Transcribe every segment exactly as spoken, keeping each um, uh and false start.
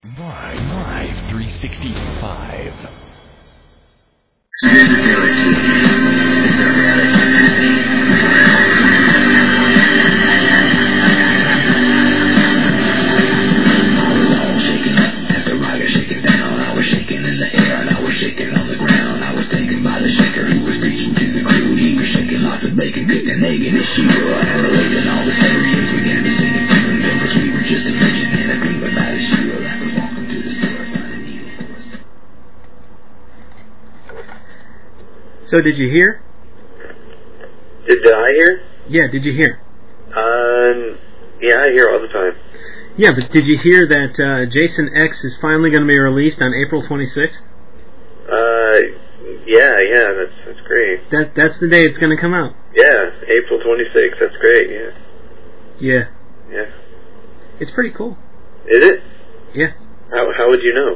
Live, live three sixty-five. Bacon, good and egg in his shoe. I had a late and all the stereos began to sing it to him. Because we were just a virgin and a cream about his shoe. I was walking to the store, find a needle for us. So did you hear? Did I hear? Yeah, did you hear? Um, yeah, I hear all the time. Yeah, but did you hear that uh, Jason X is finally going to be released on April twenty-sixth? Uh, yeah, yeah, that's that's great. That that's the day it's going to come out. Yeah, April twenty-sixth, that's great, yeah. Yeah. Yeah. It's pretty cool. Is it? Yeah. How how would you know?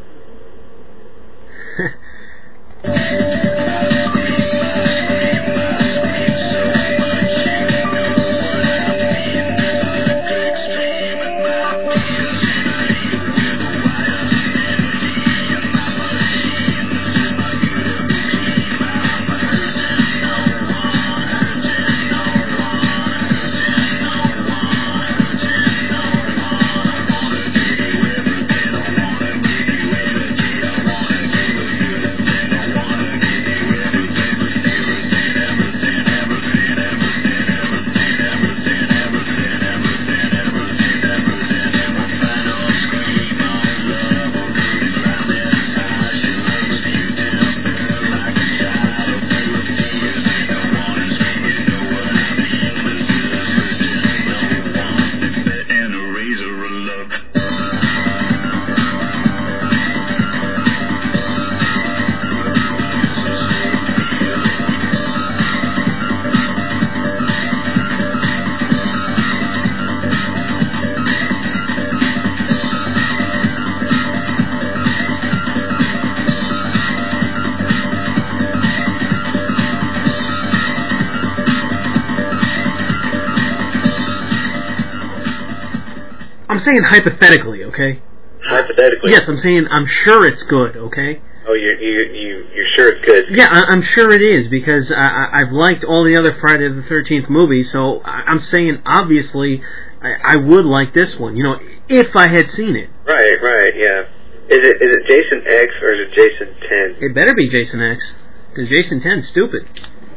I'm saying hypothetically, okay? Hypothetically? Yes, I'm saying I'm sure it's good, okay? Oh, you you you you're sure it's good? Yeah, I, I'm sure it is because I, I, I've liked all the other Friday the thirteenth movies, so I, I'm saying obviously I, I would like this one. You know, if I had seen it. Right, right, yeah. Is it is it Jason X or is it Jason ten? It better be Jason X because Jason ten's stupid.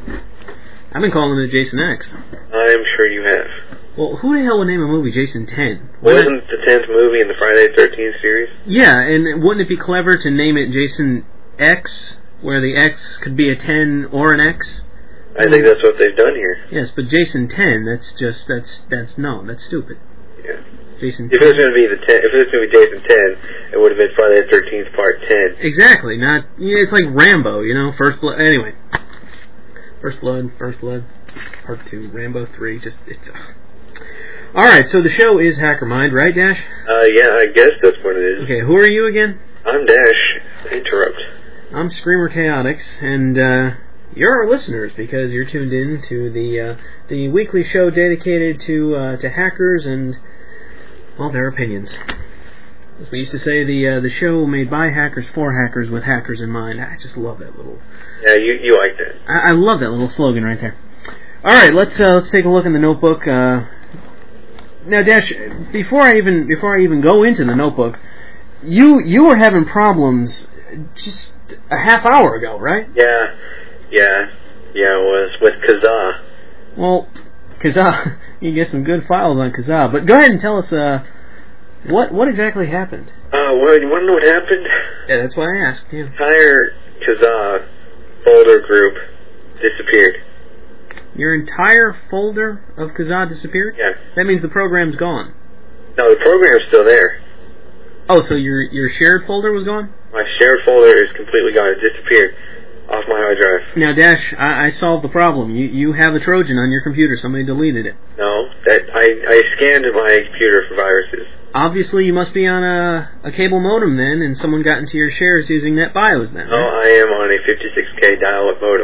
I've been calling it Jason X. I'm sure you have. Well, who the hell would name a movie Jason ten? Wasn't the tenth movie in the Friday the thirteenth series? Yeah, and wouldn't it be clever to name it Jason X, where the X could be a ten or an X? I think that's what they've done here. Yes, but Jason ten, that's just, that's, that's, no, that's stupid. Yeah. Jason If it was going to be the ten, if it was going to be Jason ten, it would have been Friday the thirteenth Part ten. Exactly, not, yeah, it's like Rambo, you know, First Blood, anyway. First Blood, First Blood, Part two, Rambo three, just, it's... Uh, Alright, so the show is Hacker Mind, right, Dash? Uh, yeah, I guess that's what it is. Okay, who are you again? I'm Dash. Interrupt. I'm Screamer Chaotix, and uh, you're our listeners because you're tuned in to the uh, the weekly show dedicated to uh, to hackers and, well, their opinions. As we used to say, the uh, the show made by hackers for hackers with hackers in mind. I just love that little... Yeah, you you like that. I, I love that little slogan right there. Alright, let's uh, let's take a look in the notebook. Uh, Now, Dash, before I even before I even go into the notebook, you you were having problems just a half hour ago, right? Yeah, yeah, yeah. It was with Kazaa. Well, Kazaa, you get some good files on Kazaa, but go ahead and tell us uh, what what exactly happened. Uh, well, you want to know what happened? Yeah, that's why I asked. Yeah. Entire Kazaa folder group disappeared. Your entire folder of Kazaa disappeared? Yeah. That means the program's gone. No, the program's still there. Oh, so your your shared folder was gone? My shared folder is completely gone. It disappeared off my hard drive. Now, Dash, I, I solved the problem. You you have a Trojan on your computer. Somebody deleted it. No, that I, I scanned my computer for viruses. Obviously, you must be on a, a cable modem then, and someone got into your shares using NetBIOS then. No, right? I am on a fifty-six K dial-up modem.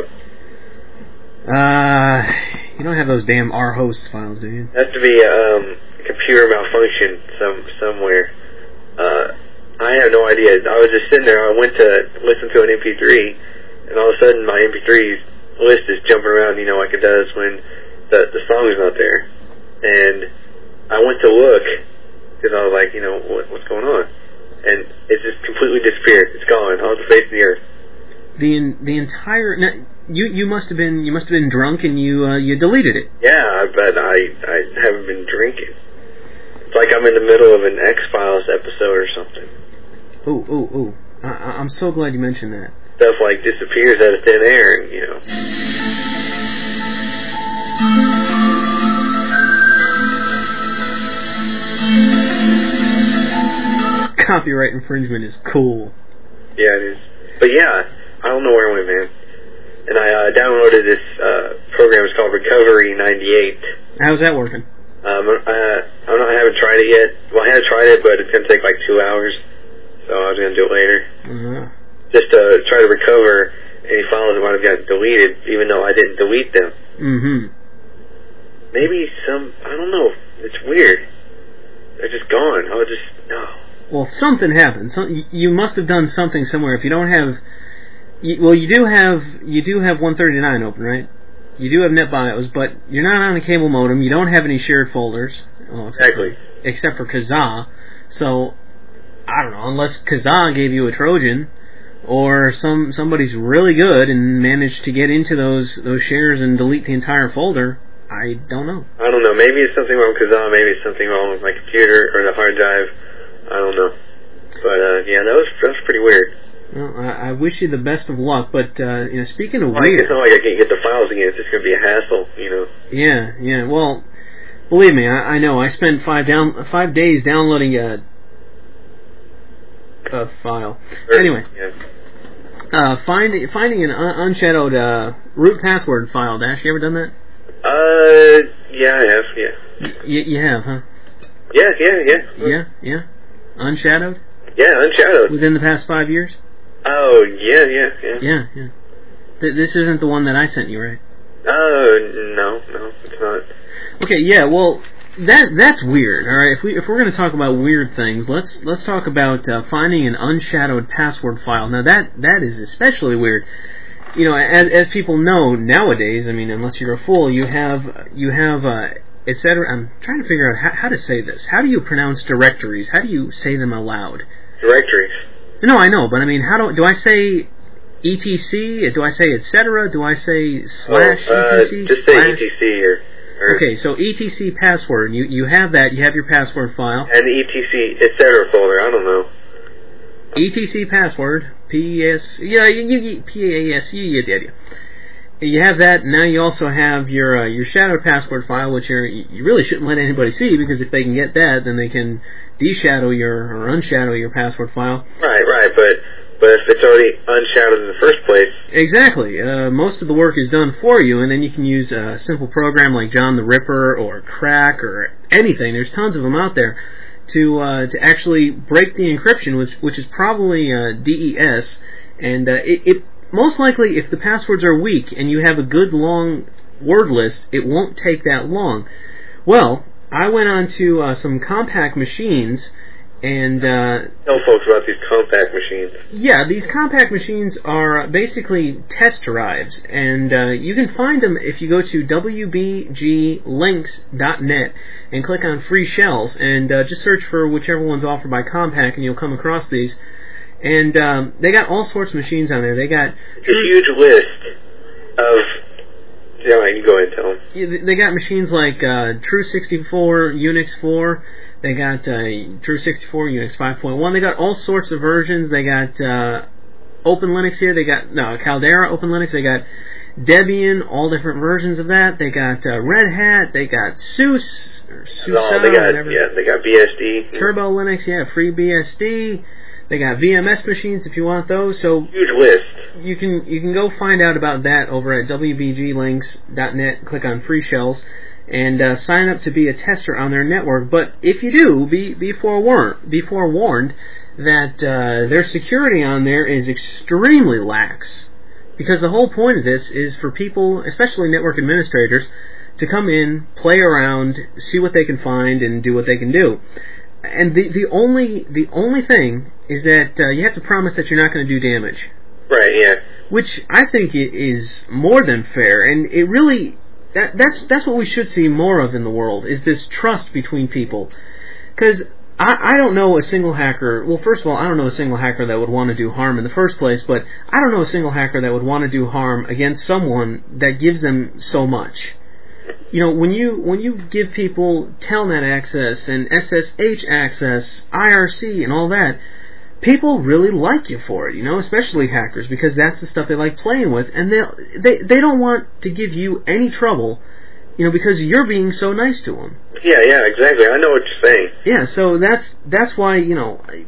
Uh, you don't have those damn R host files, do you? It has to be um, a computer malfunction some somewhere. Uh, I have no idea. I was just sitting there. I went to listen to an M P three, and all of a sudden my M P three list is jumping around, you know, like it does when the the song is not there. And I went to look because I was like, you know, what, what's going on? And it just completely disappeared. It's gone off the face of the earth. The the entire now, you you must have been you must have been drunk and you uh, you deleted it. Yeah, but I I haven't been drinking. It's like I'm in the middle of an X-Files episode or something. Ooh, ooh, ooh. I, I'm so glad you mentioned that. Stuff like disappears out of thin air, and, you know. Copyright infringement is cool. Yeah, it is. But yeah, I don't know where it went, man. And I uh, downloaded this uh, program. It's called Recovery ninety-eight. How's that working? Um, I, I don't know. I haven't tried it yet. Well, I have tried it, but it's going to take like two hours. So I was going to do it later. Uh-huh. Just to try to recover any files that might have gotten deleted, even though I didn't delete them. Mm-hmm. Maybe some, I don't know. It's weird. They're just gone. I was just, no. Well, something happened. So, you must have done something somewhere. If you don't have, you, well, you do have, you do have one thirty-nine open, right? You do have NetBIOS, but you're not on a cable modem. You don't have any shared folders. Well, except Exactly. For, except for Kazaa. So, I don't know, unless Kazaa gave you a Trojan, or some somebody's really good and managed to get into those those shares and delete the entire folder, I don't know. I don't know. Maybe it's something wrong with Kazaa. Maybe it's something wrong with my computer or the hard drive. I don't know. But, uh, yeah, that was, that was pretty weird. Well, I, I wish you the best of luck, but, uh, you know, speaking of Well, weird... it's not like I can't get the files again. It's just going to be a hassle, you know. Yeah, yeah. Well, believe me, I, I know. I spent five down five days downloading a, a file. Or, Anyway, yeah. uh, find, finding an un- unshadowed uh, root password file, Dash, you ever done that? Uh, yeah, I have, yeah. Y- you have, huh? Yeah, yeah, yeah. Yeah, yeah. Unshadowed? Yeah, unshadowed. Within the past five years? Oh, yeah, yeah, yeah. Yeah, yeah. Th- this isn't the one that I sent you, right? Oh, no, no, it's not. Okay, yeah, well, that that's weird. All right, if we if we're going to talk about weird things, let's let's talk about uh, finding an unshadowed password file. Now that that is especially weird. You know, as as people know nowadays, I mean, unless you're a fool, you have you have uh, et cetera. I'm trying to figure out how, how to say this. How do you pronounce directories? How do you say them aloud? Directories. No, I know, but I mean, how do do I say E T C? Do I say et cetera? Do I say slash oh, uh, E T C? Just say slash? E T C or, or... Okay, so E T C password. You you have that. You have your password file. And the E T C, et cetera folder. I don't know. E T C password. P S. Yeah, you, you, P A S. You get the idea. You have that. Now you also have your uh, your shadow password file, which you're, you really shouldn't let anybody see, because if they can get that, then they can de-shadow your or unshadow your password file. Right, right, but but if it's already unshadowed in the first place... Exactly. Uh, most of the work is done for you, and then you can use a simple program like John the Ripper or Crack or anything. There's tons of them out there to uh, to actually break the encryption, which which is probably uh, D E S, and uh, it, it most likely, if the passwords are weak and you have a good long word list, it won't take that long. Well, I went on to uh, some compact machines, and uh, Tell folks about these compact machines. yeah, these compact machines are basically test drives, and uh, you can find them if you go to W B G links dot net and click on free shells, and uh, just search for whichever one's offered by Compaq, and you'll come across these. And um, they got all sorts of machines on there. They got It's a huge list of... Yeah, you go ahead and tell them. they got machines like uh, True sixty-four, Unix four. They got uh, True sixty-four, Unix five point one. They got all sorts of versions. They got uh, Open Linux here. They got no Caldera Open Linux. They got Debian, all different versions of that. They got uh, Red Hat. They got SUSE or SUSE. Oh, they got, whatever. Yeah, they got B S D. Turbo Linux, yeah, free B S D. They got V M S machines if you want those. So huge list. You can you can go find out about that over at W B G links dot net. Click on free shells and uh, sign up to be a tester on their network. But if you do, be be forewarned. Be forewarned that uh, their security on there is extremely lax. Because the whole point of this is for people, especially network administrators, to come in, play around, see what they can find, and do what they can do. and the the only the only thing is that uh, you have to promise that you're not going to do damage. Right. Yeah. Which I think i- is more than fair, and it really that that's that's what we should see more of in the world, is this trust between people. Because I, I don't know a single hacker. Well, first of all, I don't know a single hacker that would want to do harm in the first place, but I don't know a single hacker that would want to do harm against someone that gives them so much. You know, when you when you give people Telnet access and S S H access, I R C and all that, people really like you for it, you know, especially hackers, because that's the stuff they like playing with, and they they they don't want to give you any trouble, you know, because you're being so nice to them. Yeah, yeah, exactly. I know what you're saying. Yeah, so that's that's why, you know, I,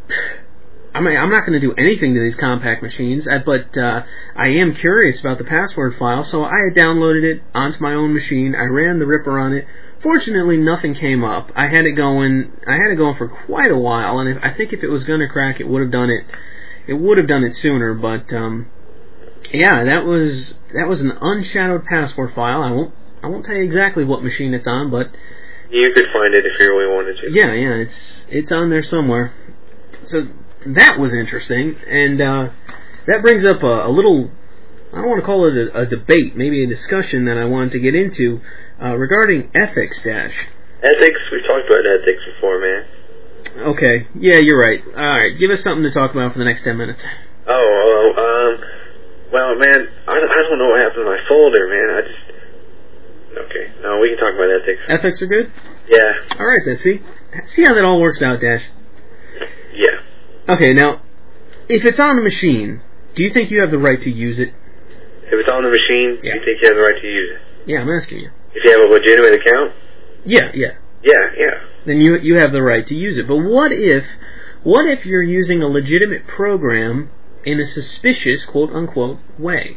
I mean, I'm not going to do anything to these compact machines, I, but uh, I am curious about the password file, so I had downloaded it onto my own machine. I ran the Ripper on it. Fortunately, nothing came up. I had it going. I had it going for quite a while, and if, I think if it was going to crack, it would have done it. It would have done it sooner, but um, yeah, that was that was an unshadowed password file. I won't I won't tell you exactly what machine it's on, but You could find it if you really wanted to. yeah, yeah, it's it's on there somewhere. So that was interesting, and uh, that brings up a, a little. I don't want to call it a, a debate, maybe a discussion that I wanted to get into uh, regarding ethics, Dash. Ethics? We've talked about ethics before, man. Okay, yeah, you're right. All right, give us something to talk about for the next ten minutes. Oh, oh um, well, man, I, I don't know what happened to my folder, man. I just... Okay, no, we can talk about ethics. Ethics are good? Yeah. All right, then, see? See how that all works out, Dash. Yeah. Okay, now, if it's on a machine, do you think you have the right to use it? If it's on the machine, Yeah. you think you have the right to use it? Yeah, I'm asking you. If you have a legitimate account? Yeah, yeah. Yeah, yeah. Then you you have the right to use it. But what if what if you're using a legitimate program in a suspicious, quote unquote, way?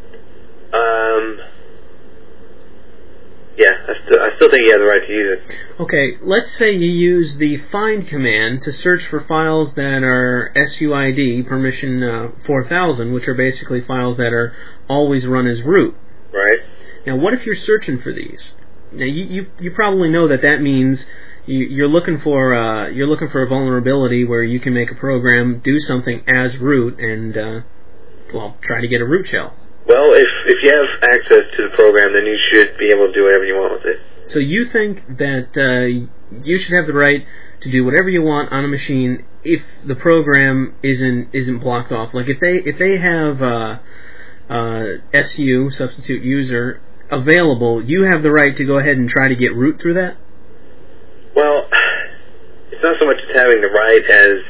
Um... Yeah, I still, I still think you have the right to use it. Okay, let's say you use the find command to search for files that are S U I D, permission uh, four thousand, which are basically files that are always run as root. Right? Now, what if you're searching for these? Now, you you, you probably know that that means you, you're looking for uh, you're looking for a vulnerability where you can make a program do something as root and uh, well try to get a root shell. Well, if if you have access to the program, then you should be able to do whatever you want with it. So you think that uh, you should have the right to do whatever you want on a machine if the program isn't isn't blocked off? Like if they if they have uh, uh, S U, substitute user, available, you have the right to go ahead and try to get root through that? Well, it's not so much as having the right as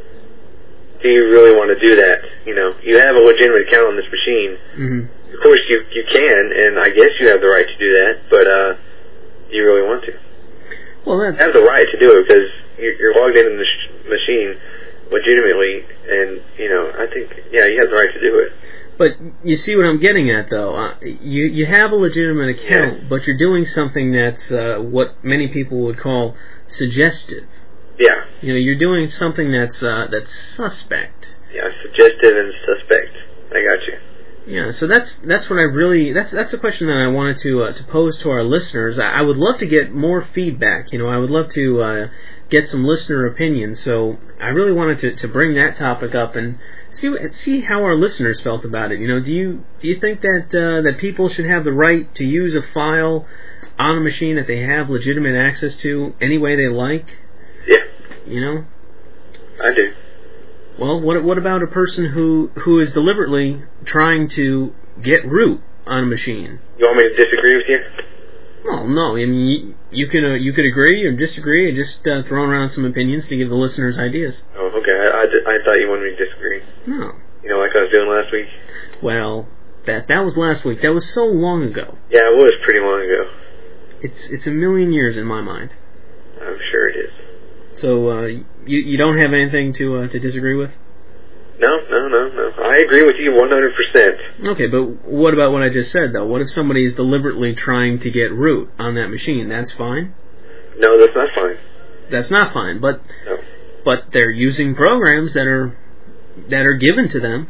do you really want to do that? You know, you have a legitimate account on this machine. Mm-hmm. Of course, you you can, and I guess you have the right to do that, but uh, do you really want to? Well, You that's... have the right to do it because you're, you're logged into the sh- machine legitimately, and, you know, I think, yeah, you have the right to do it. But you see what I'm getting at, though. Uh, you you have a legitimate account, Yeah. but you're doing something that's uh, what many people would call suggestive. Yeah. You know, you're doing something that's uh, that's suspect. Yeah, suggestive and suspect. I got you. Yeah, so that's that's what I really that's that's a question that I wanted to uh, to pose to our listeners. I, I would love to get more feedback. You know, I would love to uh, get some listener opinions. So I really wanted to, to bring that topic up and see see how our listeners felt about it. You know, do you do you think that uh, that people should have the right to use a file on a machine that they have legitimate access to any way they like? Yeah, You know. I do. Well, what what about a person who, who is deliberately trying to get root on a machine? You want me to disagree with you? Well, no. I mean, you, you can uh, you could agree or disagree, and just uh, throw around some opinions to give the listeners ideas. Oh, okay. I, I, di- I thought you wanted me to disagree. No. You know, like I was doing last week? Well, that that was last week. That was so long ago. Yeah, it was pretty long ago. It's it's a million years in my mind. I'm sure it is. So uh, you you don't have anything to uh, to disagree with? No, no, no, no. I agree with you one hundred percent. Okay, but what about what I just said, though? What if somebody is deliberately trying to get root on that machine? That's fine? No, that's not fine. That's not fine, but No. but they're using programs that are that are given to them.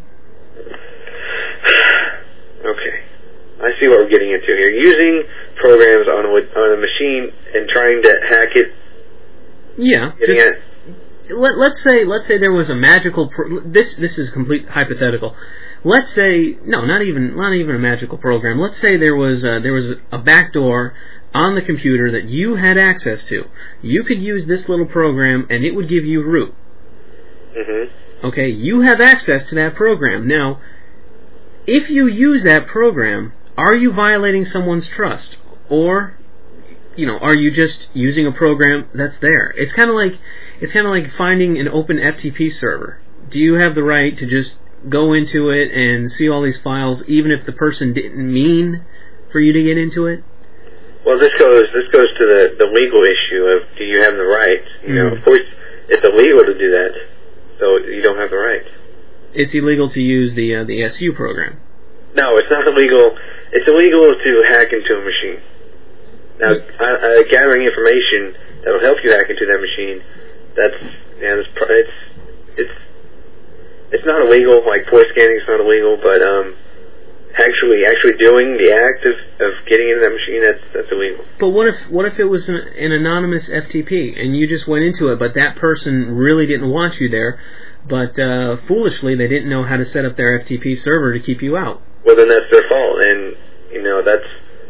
Okay. I see what we're getting into here. Using programs on a, on a machine and trying to hack it. Yeah, Getting just, at, let, let's say let's say there was a magical. Pro- this this is complete hypothetical. Let's say no, not even not even a magical program. Let's say there was a, there was a backdoor on the computer that you had access to. You could use this little program, and it would give you root. Mm-hmm. Okay, you have access to that program. Now, if you use that program, are you violating someone's trust? Or, you know, are you just using a program that's there? It's kind of like it's kind of like finding an open F T P server. Do you have the right to just go into it and see all these files, even if the person didn't mean for you to get into it? Well, this goes this goes to the, the legal issue of do you have the right? You mm. know, of course, it's illegal to do that, so you don't have the right. It's illegal to use the uh, the S U program. No, it's not illegal. It's illegal to hack into a machine. Now, mm. uh, uh, gathering information that will help you hack into that machine, that's yeah, that's, it's it's it's not illegal. Like voice scanning is not illegal, but um. Actually, actually doing the act of, of getting into that machine, that's that's illegal. But what if what if it was an, an anonymous F T P and you just went into it, but that person really didn't want you there, but uh, foolishly they didn't know how to set up their F T P server to keep you out? Well, then that's their fault, and you know that's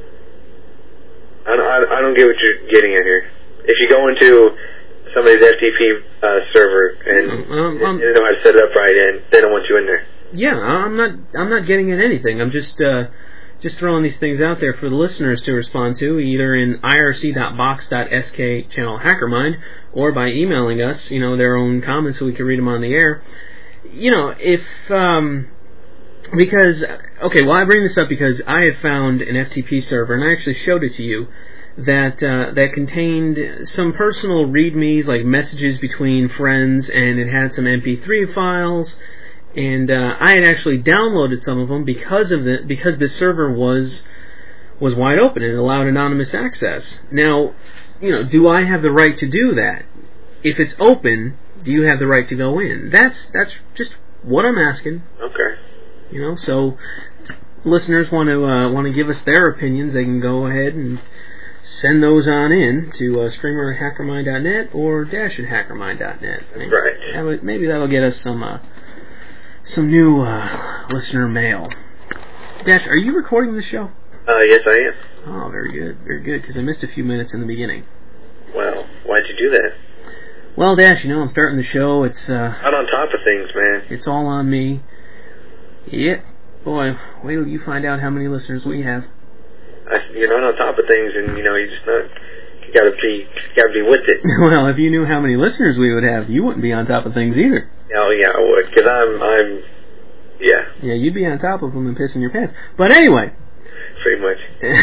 I don't I, I don't get what you're getting at here. If you go into somebody's F T P uh, server and, um, um, and they know how to set it up right, and they don't want you in there. Yeah, I'm not. I'm not getting at anything. I'm just, uh, just throwing these things out there for the listeners to respond to, either in I R C dot box dot S K channel HackerMind or by emailing us. You know, their own comments so we can read them on the air. You know, if um, because okay, well, I bring this up because I had found an F T P server, and I actually showed it to you, that uh, that contained some personal readmes, like messages between friends, and it had some M P three files. And uh, I had actually downloaded some of them because of the because the server was was wide open and allowed anonymous access. Now, you know, do I have the right to do that? If it's open, do you have the right to go in? That's that's just what I'm asking. Okay. You know, so listeners want to uh, want to give us their opinions, they can go ahead and send those on in to uh, streamer at hackermind dot net or dash at hackermind dot net. Right. That would, maybe that'll get us some. Uh, Some new uh, listener mail. Dash, are you recording the show? Uh, yes, I am. Oh, very good, very good, because I missed a few minutes in the beginning. Well, why'd you do that? Well, Dash, you know, I'm starting the show. It's uh, out on top of things, man. It's all on me. Yeah, boy, wait till you find out how many listeners we have. I, you're not on top of things, and you know, you just not. You gotta be, you gotta be with it. Well, if you knew how many listeners we would have, you wouldn't be on top of things either. Oh yeah, I would, because I'm, I'm, yeah. Yeah, you'd be on top of them and pissing your pants. But anyway. Pretty much.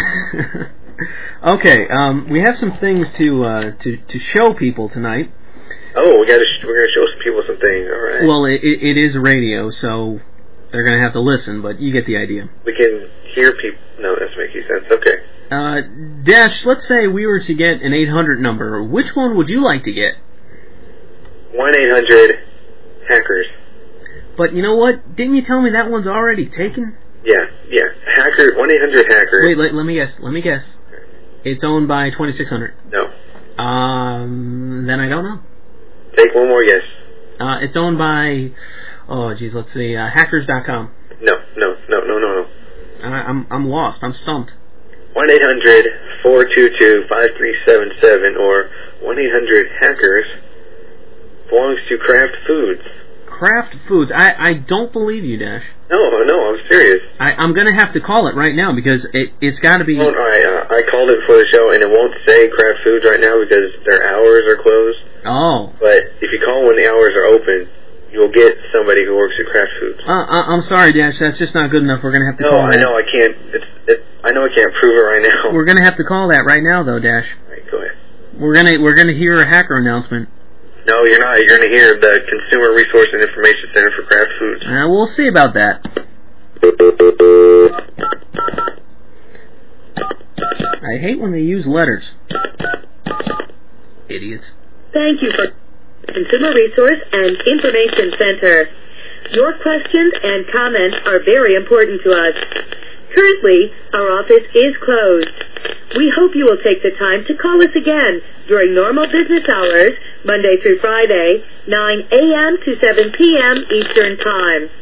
Okay, um, we have some things to uh, to to show people tonight. Oh, we gotta sh- we're gonna show some people some things. All right. Well, it, it is radio, so they're gonna have to listen, but you get the idea. We can hear people. No, that doesn't make any sense. Okay. Uh, Dash, let's say we were to get an eight hundred number. Which one would you like to get? one eight hundred hackers. But you know what? Didn't you tell me that one's already taken? Yeah, yeah. Hacker, one eight hundred hackers. Wait, let, let me guess. Let me guess. It's owned by twenty-six hundred. No. Um, then I don't know. Take one more guess. Uh, it's owned by, oh geez, let's see, uh, hackers dot com. No, no, no, no, no, no. I, I'm I'm lost. I'm stumped. one eight hundred four two two five three seven seven or one eight hundred hackers belongs to Kraft Foods. Kraft Foods. I, I don't believe you, Dash. No, no, I'm serious. I, I'm going to have to call it right now because it, it's got to be... Well, all right, uh, I called it before the show, and it won't say Kraft Foods right now because their hours are closed. Oh. But if you call when the hours are open, you'll get somebody who works at Kraft Foods. Uh, uh, I'm sorry, Dash. That's just not good enough. We're going to have to no, call I that. know. I can't... It's, it, I know I can't prove it right now. We're going to have to call that right now, though, Dash. All right, go ahead. We're going to we're gonna hear a hacker announcement. No, you're not. You're going to hear the Consumer Resource and Information Center for Kraft Foods. Uh, we'll see about that. I hate when they use letters. Idiots. Thank you for Consumer Resource and Information Center. Your questions and comments are very important to us. Currently, our office is closed. We hope you will take the time to call us again during normal business hours, Monday through Friday, nine a.m. to seven p.m. Eastern Time.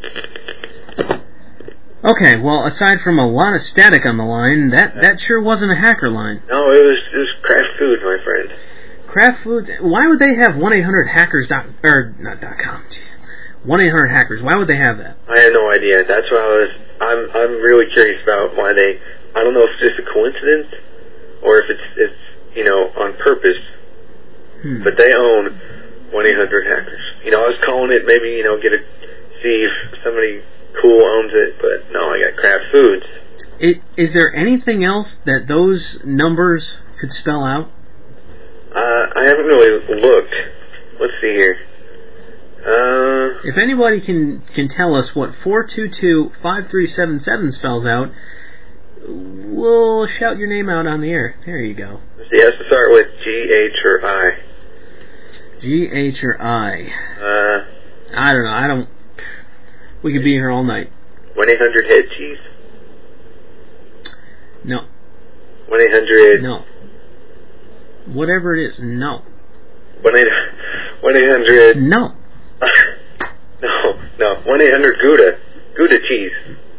Okay, well, aside from a lot of static on the line, that, that sure wasn't a hacker line. No, it was it was Kraft Food, my friend. Kraft Foods, why would they have one eight hundred hackers dot, or, not dot com, jeez. one eight hundred hackers, why would they have that? I had no idea. That's what I was, I'm I'm really curious about why they, I don't know if it's just a coincidence, or if it's, it's you know, on purpose, Hmm. but they own one eight hundred hackers. You know, I was calling it, maybe, you know, get a, see if somebody cool owns it, but no, I got Kraft Foods. It, is there anything else that those numbers could spell out? Uh, I haven't really looked. Let's see here. Uh, If anybody can, can tell us what four two two five three seven seven spells out, we'll shout your name out on the air. There you go. it has to start with G, H, or I. G, H, or I. Uh, I don't know. I don't... We could be here all night. one eight hundred head cheese? No. one eight hundred... No. Whatever it is, no. one eight hundred... No. no, no. one eight hundred Gouda. Gouda cheese.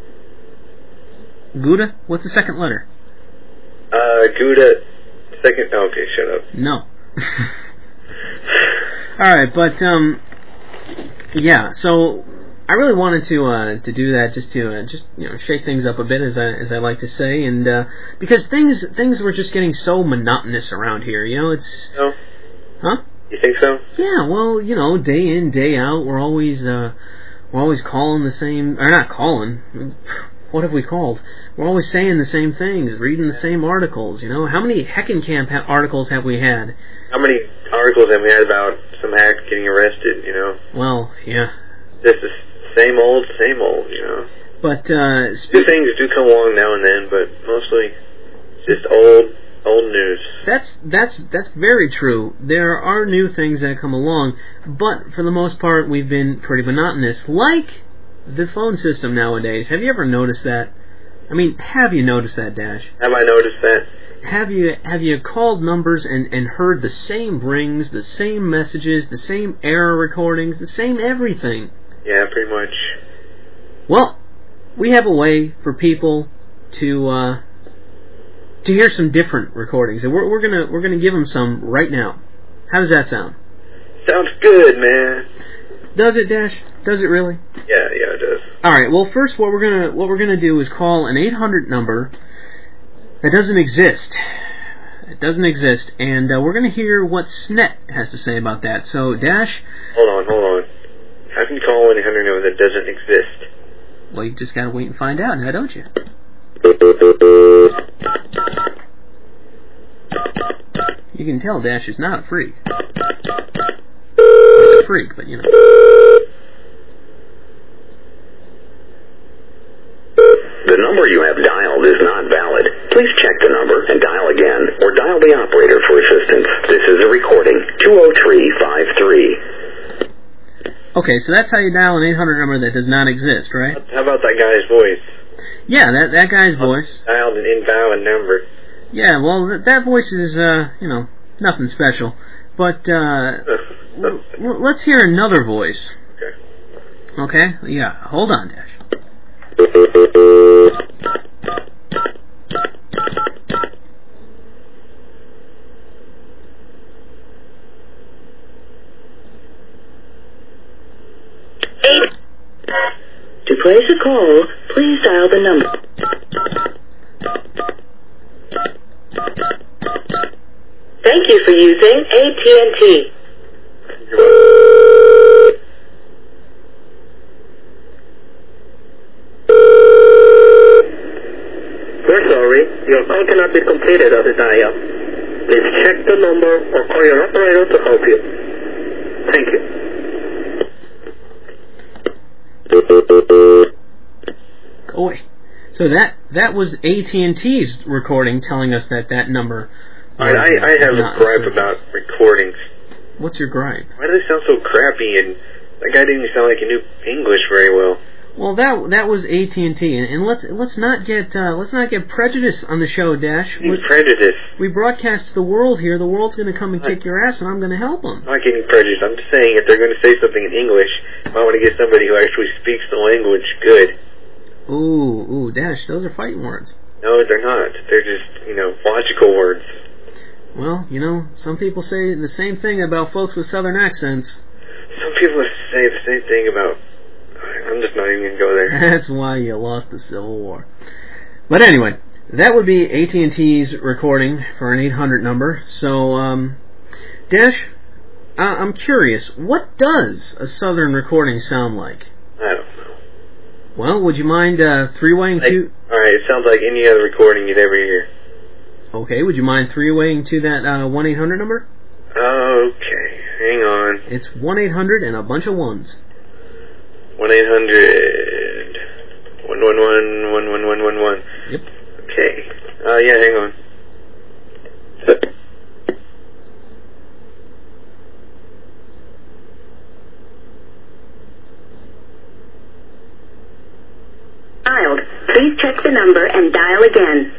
Gouda? What's the second letter? Uh, Gouda... Second... Okay, shut up. No. Alright, but, um... yeah, so... I really wanted to uh, to do that just to uh, just you know shake things up a bit, as I as I like to say, and uh, because things things were just getting so monotonous around here. You know, it's No? huh? You think so? Yeah. Well, you know, day in day out, we're always uh, we're always calling the same, or not calling. What have we called? We're always saying the same things, reading the same articles. You know, how many Heckenkamp ha- articles have we had? How many articles have we had about some hack getting arrested, you know? Well, yeah. Just the same old, same old, you know? But, uh... New Spe- things do come along now and then, but mostly just old, old news. That's that's that's very true. There are new things that come along, but for the most part, we've been pretty monotonous. Like the phone system nowadays. Have you ever noticed that? I mean, have you noticed that, Dash? Have I noticed that? Have you have you called numbers and, and heard the same rings, the same messages, the same error recordings, the same everything? Yeah, pretty much. Well, we have a way for people to uh, to hear some different recordings, and we're we're gonna we're gonna give them some right now. How does that sound? Sounds good, man. Does it, Dash? Does it really? Yeah, yeah, it does. All right. Well, first, what we're gonna what we're gonna do is call an eight hundred number that doesn't exist. It doesn't exist, and uh, we're gonna hear what Snet has to say about that. So, Dash. Hold on, hold on. How can you call one eight hundred number that doesn't exist? Well, you just gotta wait and find out now, don't you? You can tell Dash is not a freak. Well, he's a freak, but you know. The number you have dialed is not valid. Please check the number and dial again, or dial the operator for assistance. This is a recording. two oh three five three. Okay, so that's how you dial an eight hundred number that does not exist, right? How about that guy's voice? Yeah, that that guy's voice. Dialed an invalid number. Yeah, well, th- that voice is, uh, you know, nothing special. But, uh, l- l- let's hear another voice. Okay. Okay? Yeah, hold on, Dash. Eight. To place a call, please dial the number. Thank you for using A T and T. We're sorry, your call cannot be completed at the dial. Please check the number or call your operator to help you. Thank you. Go away. So that that was A T and T's recording telling us that that number... Alright, I, I have a gripe about recordings. What's your gripe? Why do they sound so crappy, and that guy didn't even sound like he knew English very well. Well, that that was A T and T, and, and let's let's not get uh, let's not get prejudice on the show, Dash. Any prejudice? We broadcast to the world here. The world's going to come and kick your ass, and I'm going to help them. I'm not getting prejudice. I'm just saying if they're going to say something in English, I want to get somebody who actually speaks the language good. Ooh, ooh, Dash, those are fighting words. No, they're not. They're just, you know, logical words. Well, you know, some people say the same thing about folks with southern accents. Some people say the same thing about... I'm just not even going to go there. That's why you lost the Civil War. But anyway, that would be A T and T's recording for an eight hundred number. So, um, Dash, I- I'm curious, what does a southern recording sound like? I don't know. Well, would you mind uh, three-waying Like, to... Alright, it sounds like any other recording you'd ever hear. Okay, would you mind three-waying to that uh, one eight hundred number? Okay, hang on. It's one eight hundred and a bunch of ones. one eight hundred one one one one one one one one. Yep. Okay. Uh, yeah, hang on. Dialed. Please check the number and dial again.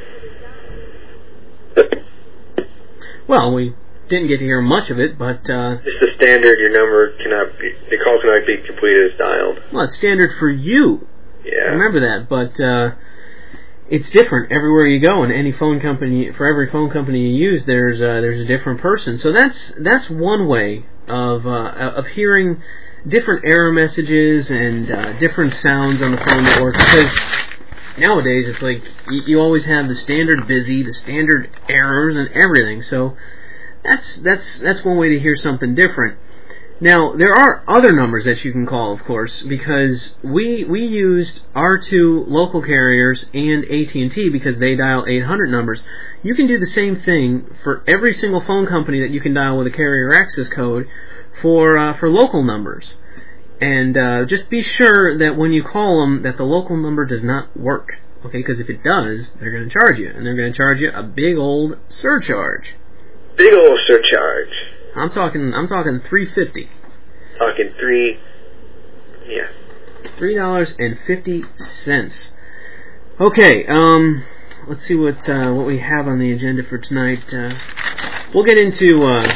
Well, we didn't get to hear much of it, but... Uh, It's the standard. Your number cannot be... The call cannot be completed as dialed. well, it's standard for you. Yeah. Remember that, but uh, it's different everywhere you go. And any phone company, for every phone company you use, there's uh, there's a different person. So that's that's one way of uh, of hearing different error messages and uh, different sounds on the phone network. Because nowadays it's like you, you always have the standard busy, the standard errors, and everything. So that's that's that's one way to hear something different. Now, there are other numbers that you can call, of course, because we we used our two local carriers and A T and T because they dial eight hundred numbers. You can do the same thing for every single phone company that you can dial with a carrier access code for uh, for local numbers. And uh, just be sure that when you call them that the local number does not work, okay? Because if it does, they're going to charge you, and they're going to charge you a big old surcharge. Big old surcharge. I'm talking. I'm talking three fifty. Talking three. Yeah. Three dollars and fifty cents. Okay. Um. Let's see what uh, what we have on the agenda for tonight. Uh, we'll get into uh,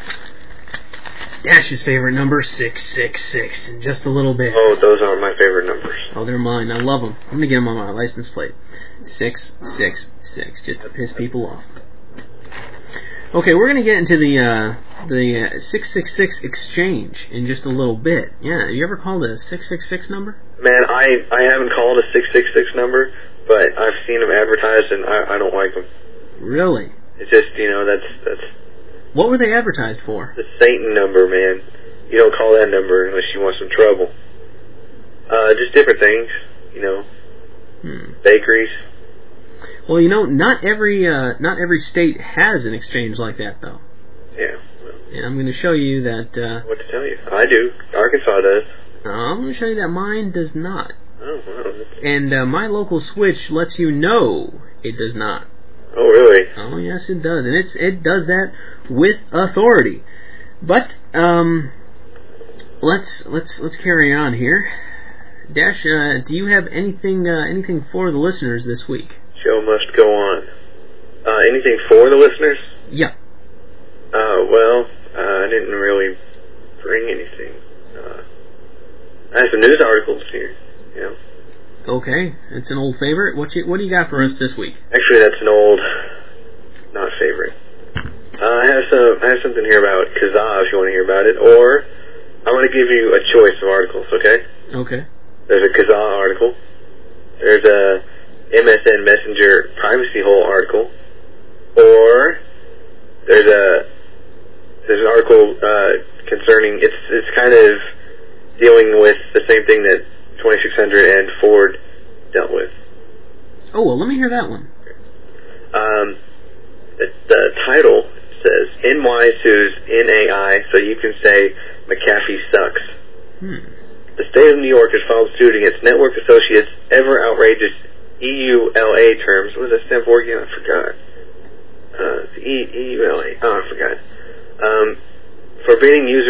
Dash's favorite number, six six six, in just a little bit. Oh, those aren't my favorite numbers. Oh, they're mine. I love them. I'm gonna get them on my license plate. Six six six, just to piss people off. Okay, we're going to get into the uh, the uh, six six six exchange in just a little bit. Yeah, you ever called a six six six number? Man, I, I haven't called a six six six number, but I've seen them advertised, and I, I don't like them. Really? It's just, you know, that's that's What were they advertised for? the Satan number, man. You don't call that number unless you want some trouble. Uh, just different things, you know. Hmm. Bakeries. Well, you know, not every uh, not every state has an exchange like that, though. Yeah. Well, And I'm going to show you that. Uh, what to tell you? I do. Arkansas does. I'm going to show you that mine does not. Oh, wow. And uh, my local switch lets you know it does not. Oh, really? Oh, yes, it does, and it's it does that with authority. But um, let's let's let's carry on here. Dash, uh, do you have anything uh, anything for the listeners this week? Show must go on. Uh, anything for the listeners? Yeah. Uh, well, uh, I didn't really bring anything. Uh, I have some news articles here, you know. Okay, it's an old favorite. What you what do you got for us this week? Actually, that's an old, not favorite. Uh, I have some. I have something here about Kazaa if you want to hear about it, or I want to give you a choice of articles. Okay. Okay. There's a Kazaa article. There's a M S N Messenger privacy hole article, or there's a there's an article uh, concerning it's it's kind of dealing with the same thing that twenty-six hundred and Ford dealt with. Oh, well, let me hear that one. Um, the, the title says N Y sues N A I, so you can say McAfee sucks. Hmm. The state of New York has filed suit against Network Associates' ever outrageous E U L A terms. What does that stand for again? I forgot. Uh, E U L A. Oh, I forgot. Um, forbidding users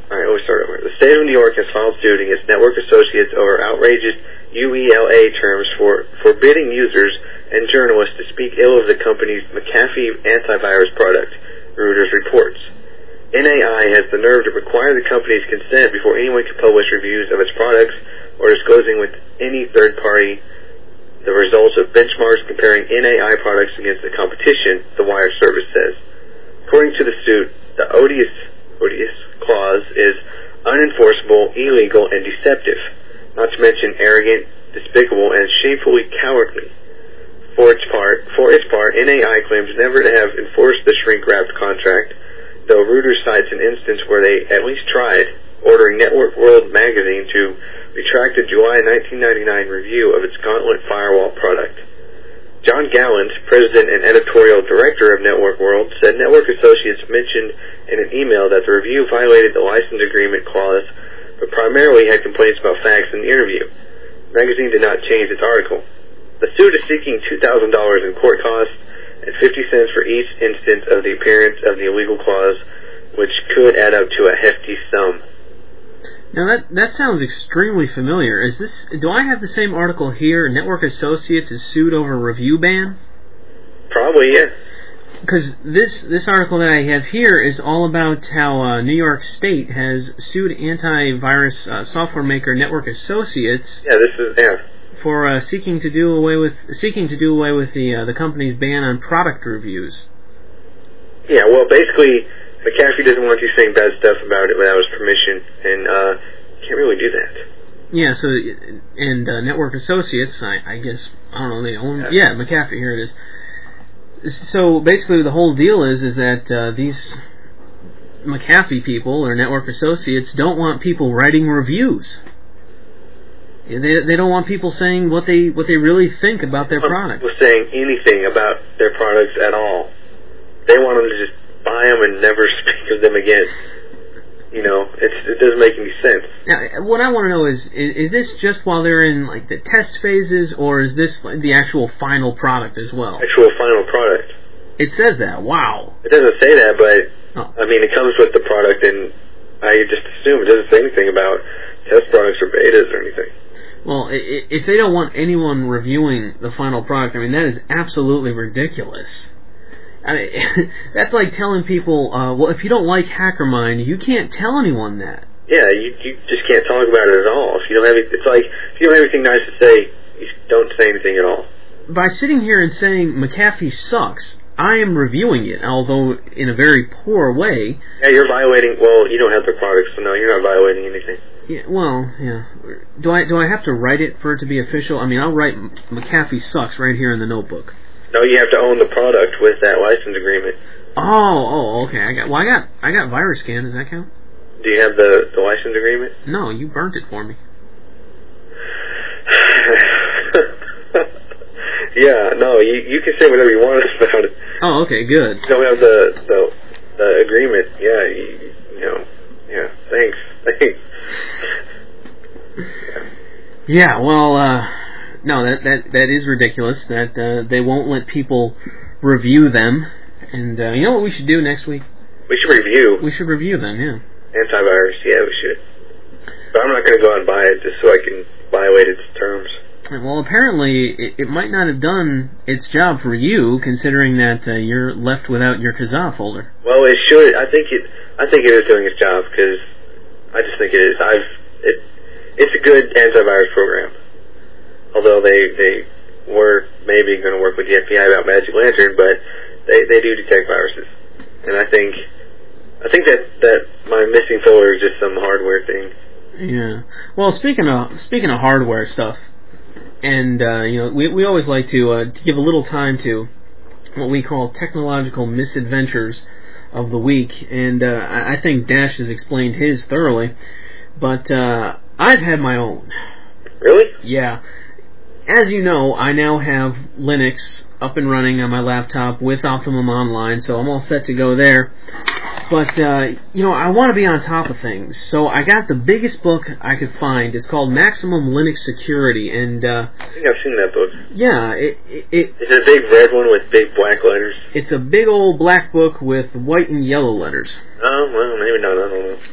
Alright, we'll start over. The state of New York has filed suit against Network Associates over outrageous U E L A terms for forbidding users and journalists to speak ill of the company's McAfee antivirus product, Reuters reports. N A I has the nerve to require the company's consent before anyone can publish reviews of its products or disclosing with any third party the results of benchmarks comparing N A I products against the competition, the Wire service says. According to the suit, the odious, odious clause is unenforceable, illegal, and deceptive, not to mention arrogant, despicable, and shamefully cowardly. For its part, for its part, N A I claims never to have enforced the shrink-wrapped contract, though Reuters cites an instance where they at least tried, ordering Network World magazine to retract a July nineteen ninety-nine review of its Gauntlet firewall product. John Gallant, president and editorial director of Network World, said Network Associates mentioned in an email that the review violated the license agreement clause, but primarily had complaints about facts in the interview. The magazine did not change its article. The suit is seeking two thousand dollars in court costs and fifty cents for each instance of the appearance of the illegal clause, which could add up to a hefty sum. Now that that sounds extremely familiar. Is this? Do I have the same article here? Network Associates is sued over review ban? Probably, yeah. Because this this article that I have here is all about how uh, New York State has sued antivirus uh, software maker Network Associates. Yeah, this is yeah. For uh, seeking to do away with seeking to do away with the uh, the company's ban on product reviews. Yeah, well, basically, McAfee doesn't want you saying bad stuff about it without his permission, and uh, can't really do that. Yeah, so and uh, Network Associates, I, I guess I don't know they own. Yeah. yeah, McAfee. Here it is. So basically, the whole deal is is that uh, these McAfee people or Network Associates don't want people writing reviews. They they don't want people saying what they what they really think about their product. People saying anything about their products at all. They want them to just buy them and never speak of them again. You know, it's, it doesn't make any sense. Now, what I want to know is, is is this just while they're in like the test phases, or is this the actual final product as well? Actual final product. It says that. Wow. It doesn't say that, but oh. I mean, it comes with the product, and I just assume it doesn't say anything about test products or betas or anything. Well, if they don't want anyone reviewing the final product, I mean, that is absolutely ridiculous. I mean, that's like telling people, uh, well, if you don't like HackerMind, you can't tell anyone that. Yeah, you you just can't talk about it at all. If you don't have, it's like if you don't have anything nice to say, you don't say anything at all. By sitting here and saying McAfee sucks, I am reviewing it, although in a very poor way. Yeah, you're violating. Well, you don't have the product, so no, you're not violating anything. Yeah, well, yeah. Do I do I have to write it for it to be official? I mean, I'll write McAfee sucks right here in the notebook. No, you have to own the product with that license agreement. Oh, oh, okay. I got. Well, I got. I got VirusScan. Does that count? Do you have the, the license agreement? No, you burnt it for me. Yeah, no, you you can say whatever you want about it. Oh, okay, good. You don't have the the, the agreement. Yeah, you, you know. Yeah, thanks. Thanks. Yeah, well, uh, no, that that that is ridiculous. That uh, they won't let people review them. And uh, you know what we should do next week? We should review. We should review them, yeah. Antivirus, yeah, we should. But I'm not going to go out and buy it just so I can violate its terms. Well, apparently it, it might not have done its job for you, considering that uh, you're left without your Kazaa folder. Well, it should. I think it. I think it is doing its job because I just think it is. I've. It. It's a good antivirus program. Although they they were maybe going to work with the F B I about Magic Lantern, but they they do detect viruses, and I think I think that that my missing folder is just some hardware thing. Yeah. Well, speaking of speaking of hardware stuff. And, uh, you know, we we always like to, uh, to give a little time to what we call technological misadventures of the week. And uh, I think Dash has explained his thoroughly. But uh, I've had my own. Really? Yeah. As you know, I now have Linux up and running on my laptop with Optimum Online, so I'm all set to go there. But, uh, you know, I want to be on top of things. So I got the biggest book I could find. It's called Maximum Linux Security. And uh, I think I've seen that book. Yeah. It, it, it, Is it a big red one with big black letters? It's a big old black book with white and yellow letters. Oh, well, maybe not. I don't know.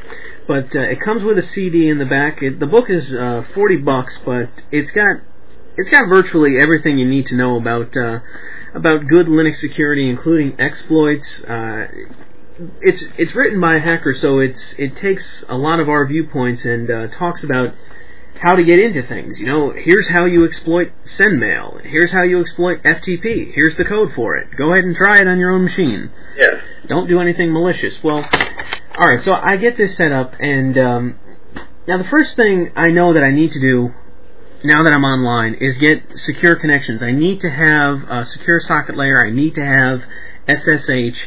But uh, it comes with a C D in the back. It, the book is uh, forty bucks, but it's got it's got virtually everything you need to know about uh, about good Linux security, including exploits. Uh, it's it's written by a hacker, so it's it takes a lot of our viewpoints and uh, talks about how to get into things. You know, here's how you exploit SendMail. Here's how you exploit F T P. Here's the code for it. Go ahead and try it on your own machine. Yeah. Don't do anything malicious. Well, all right, so I get this set up, and um, now the first thing I know that I need to do, now that I'm online, is get secure connections. I need to have a secure socket layer. I need to have S S H.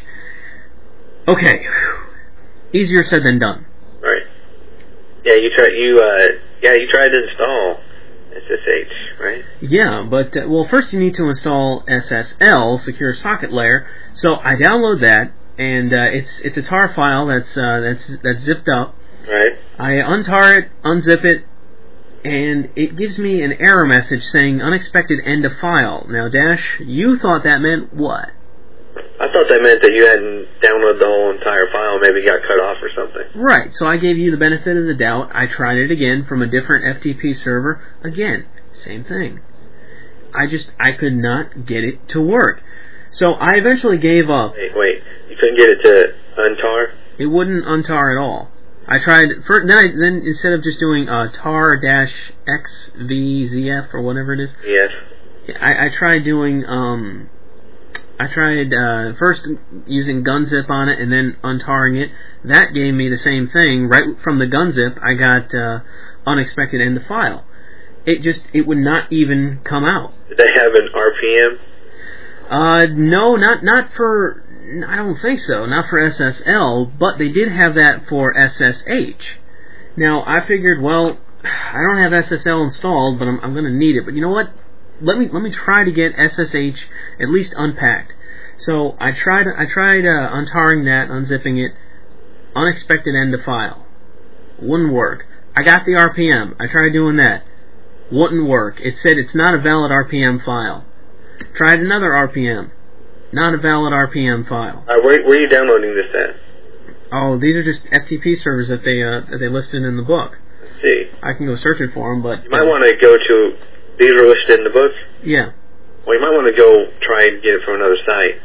Okay. Easier said than done. Right. Yeah, you try. You uh, yeah, you tried to install S S H, right? Yeah, but uh, well, first you need to install S S L, Secure Socket Layer. So I download that, and uh, it's it's a tar file that's uh, that's that's zipped up. Right. I untar it, unzip it, and it gives me an error message saying unexpected end of file. Now, Dash, you thought that meant what? I thought that meant that you hadn't downloaded the whole entire file, maybe got cut off or something. Right, so I gave you the benefit of the doubt. I tried it again from a different F T P server. Again, same thing. I just, I could not get it to work. So I eventually gave up. Wait, wait, you couldn't get it to untar? It wouldn't untar at all. I tried, for, then, I, then instead of just doing uh, tar-X V Z F or whatever it is, Yes. I, I tried doing, um... I tried uh, first using gunzip on it and then untarring it. That gave me the same thing. Right from the gunzip, I got uh, unexpected end of file. It just, it would not even come out. Did they have an R P M? Uh, no, not not for, I don't think so, not for S S L, but they did have that for S S H. Now, I figured, well, I don't have S S L installed, but I'm, I'm going to need it. But you know what? Let me let me try to get S S H at least unpacked. So I tried I tried uh, untarring that, unzipping it. Unexpected end of file. Wouldn't work. I got the R P M. I tried doing that. Wouldn't work. It said it's not a valid R P M file. Tried another R P M. Not a valid R P M file. Uh, where, where are you downloading this at? Oh, these are just F T P servers that they uh, that they listed in the book. Let's see. I can go searching for them, but You might uh, want to go to, these are listed in the book? yeah. Well, you might want to go try and get it from another site.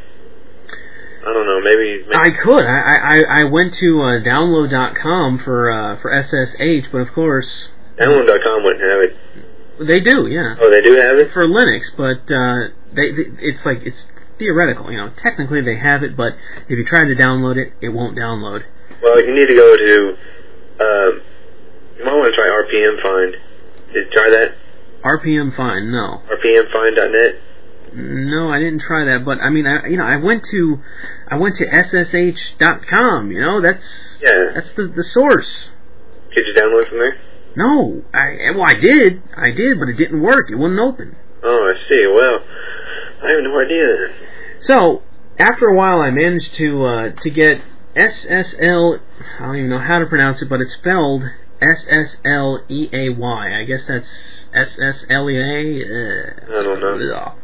I don't know, maybe... maybe I could. I, I, I went to uh, download dot com for uh, for S S H, but of course... download dot com wouldn't have it. They do, yeah. Oh, they do have it? For Linux, but uh, they, they it's like, it's theoretical, you know. Technically they have it, but if you try to download it, it won't download. Well, you need to go to... Um, you might want to try R P M Find. Did you try that? R P M Find, no. R P M Find dot net? No, I didn't try that, but I mean, I, you know, I went to, I went to S S H dot com. You know, that's Yeah. that's the the source. Could you download from there? No, I well, I did, I did, but it didn't work. It wouldn't open. Oh, I see. Well, I have no idea. So after a while, I managed to uh, to get S S L. I don't even know how to pronounce it, but it's spelled S S L E A Y. I guess that's S S L E A. Uh, I don't know.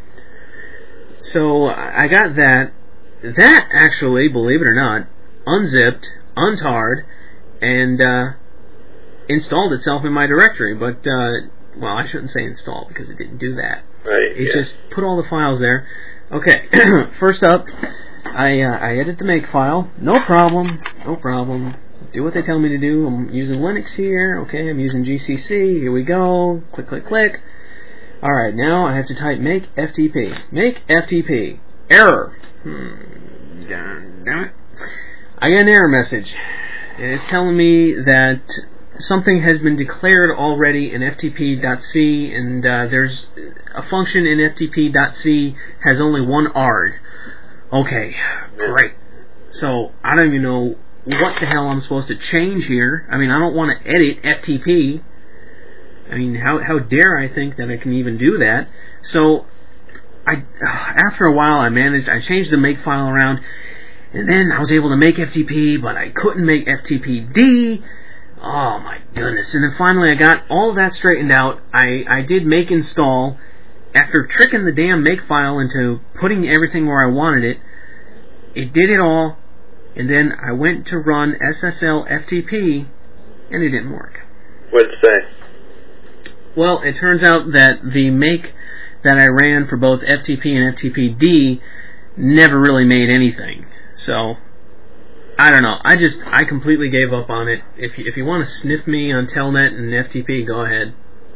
So I got that. That actually, believe it or not, unzipped, untarred, and uh, installed itself in my directory. But, uh, well, I shouldn't say installed because it didn't do that. Right, It yeah. just put all the files there. Okay, first up, I uh, I edit the make file. No problem, no problem. Do what they tell me to do. I'm using Linux here. Okay, I'm using G C C. Here we go. Click, click, click. Alright, now I have to type make F T P. Make F T P. Error. Hmm. Damn it. I get an error message. It's telling me that something has been declared already in F T P dot C, and uh, there's a function in F T P dot C has only one A R D. Okay, great. So I don't even know what the hell I'm supposed to change here. I mean, I don't want to edit F T P. I mean, how how dare I think that I can even do that? So, I after a while, I managed. I changed the make file around, and then I was able to make F T P, but I couldn't make F T P D. Oh my goodness! And then finally, I got all of that straightened out. I I did make install. After tricking the damn make file into putting everything where I wanted it, it did it all, and then I went to run S S L F T P, and it didn't work. What did it say? Well, it turns out that the make that I ran for both F T P and F T P D never really made anything. So, I don't know. I just, I completely gave up on it. If you, if you want to sniff me on Telnet and F T P, go ahead.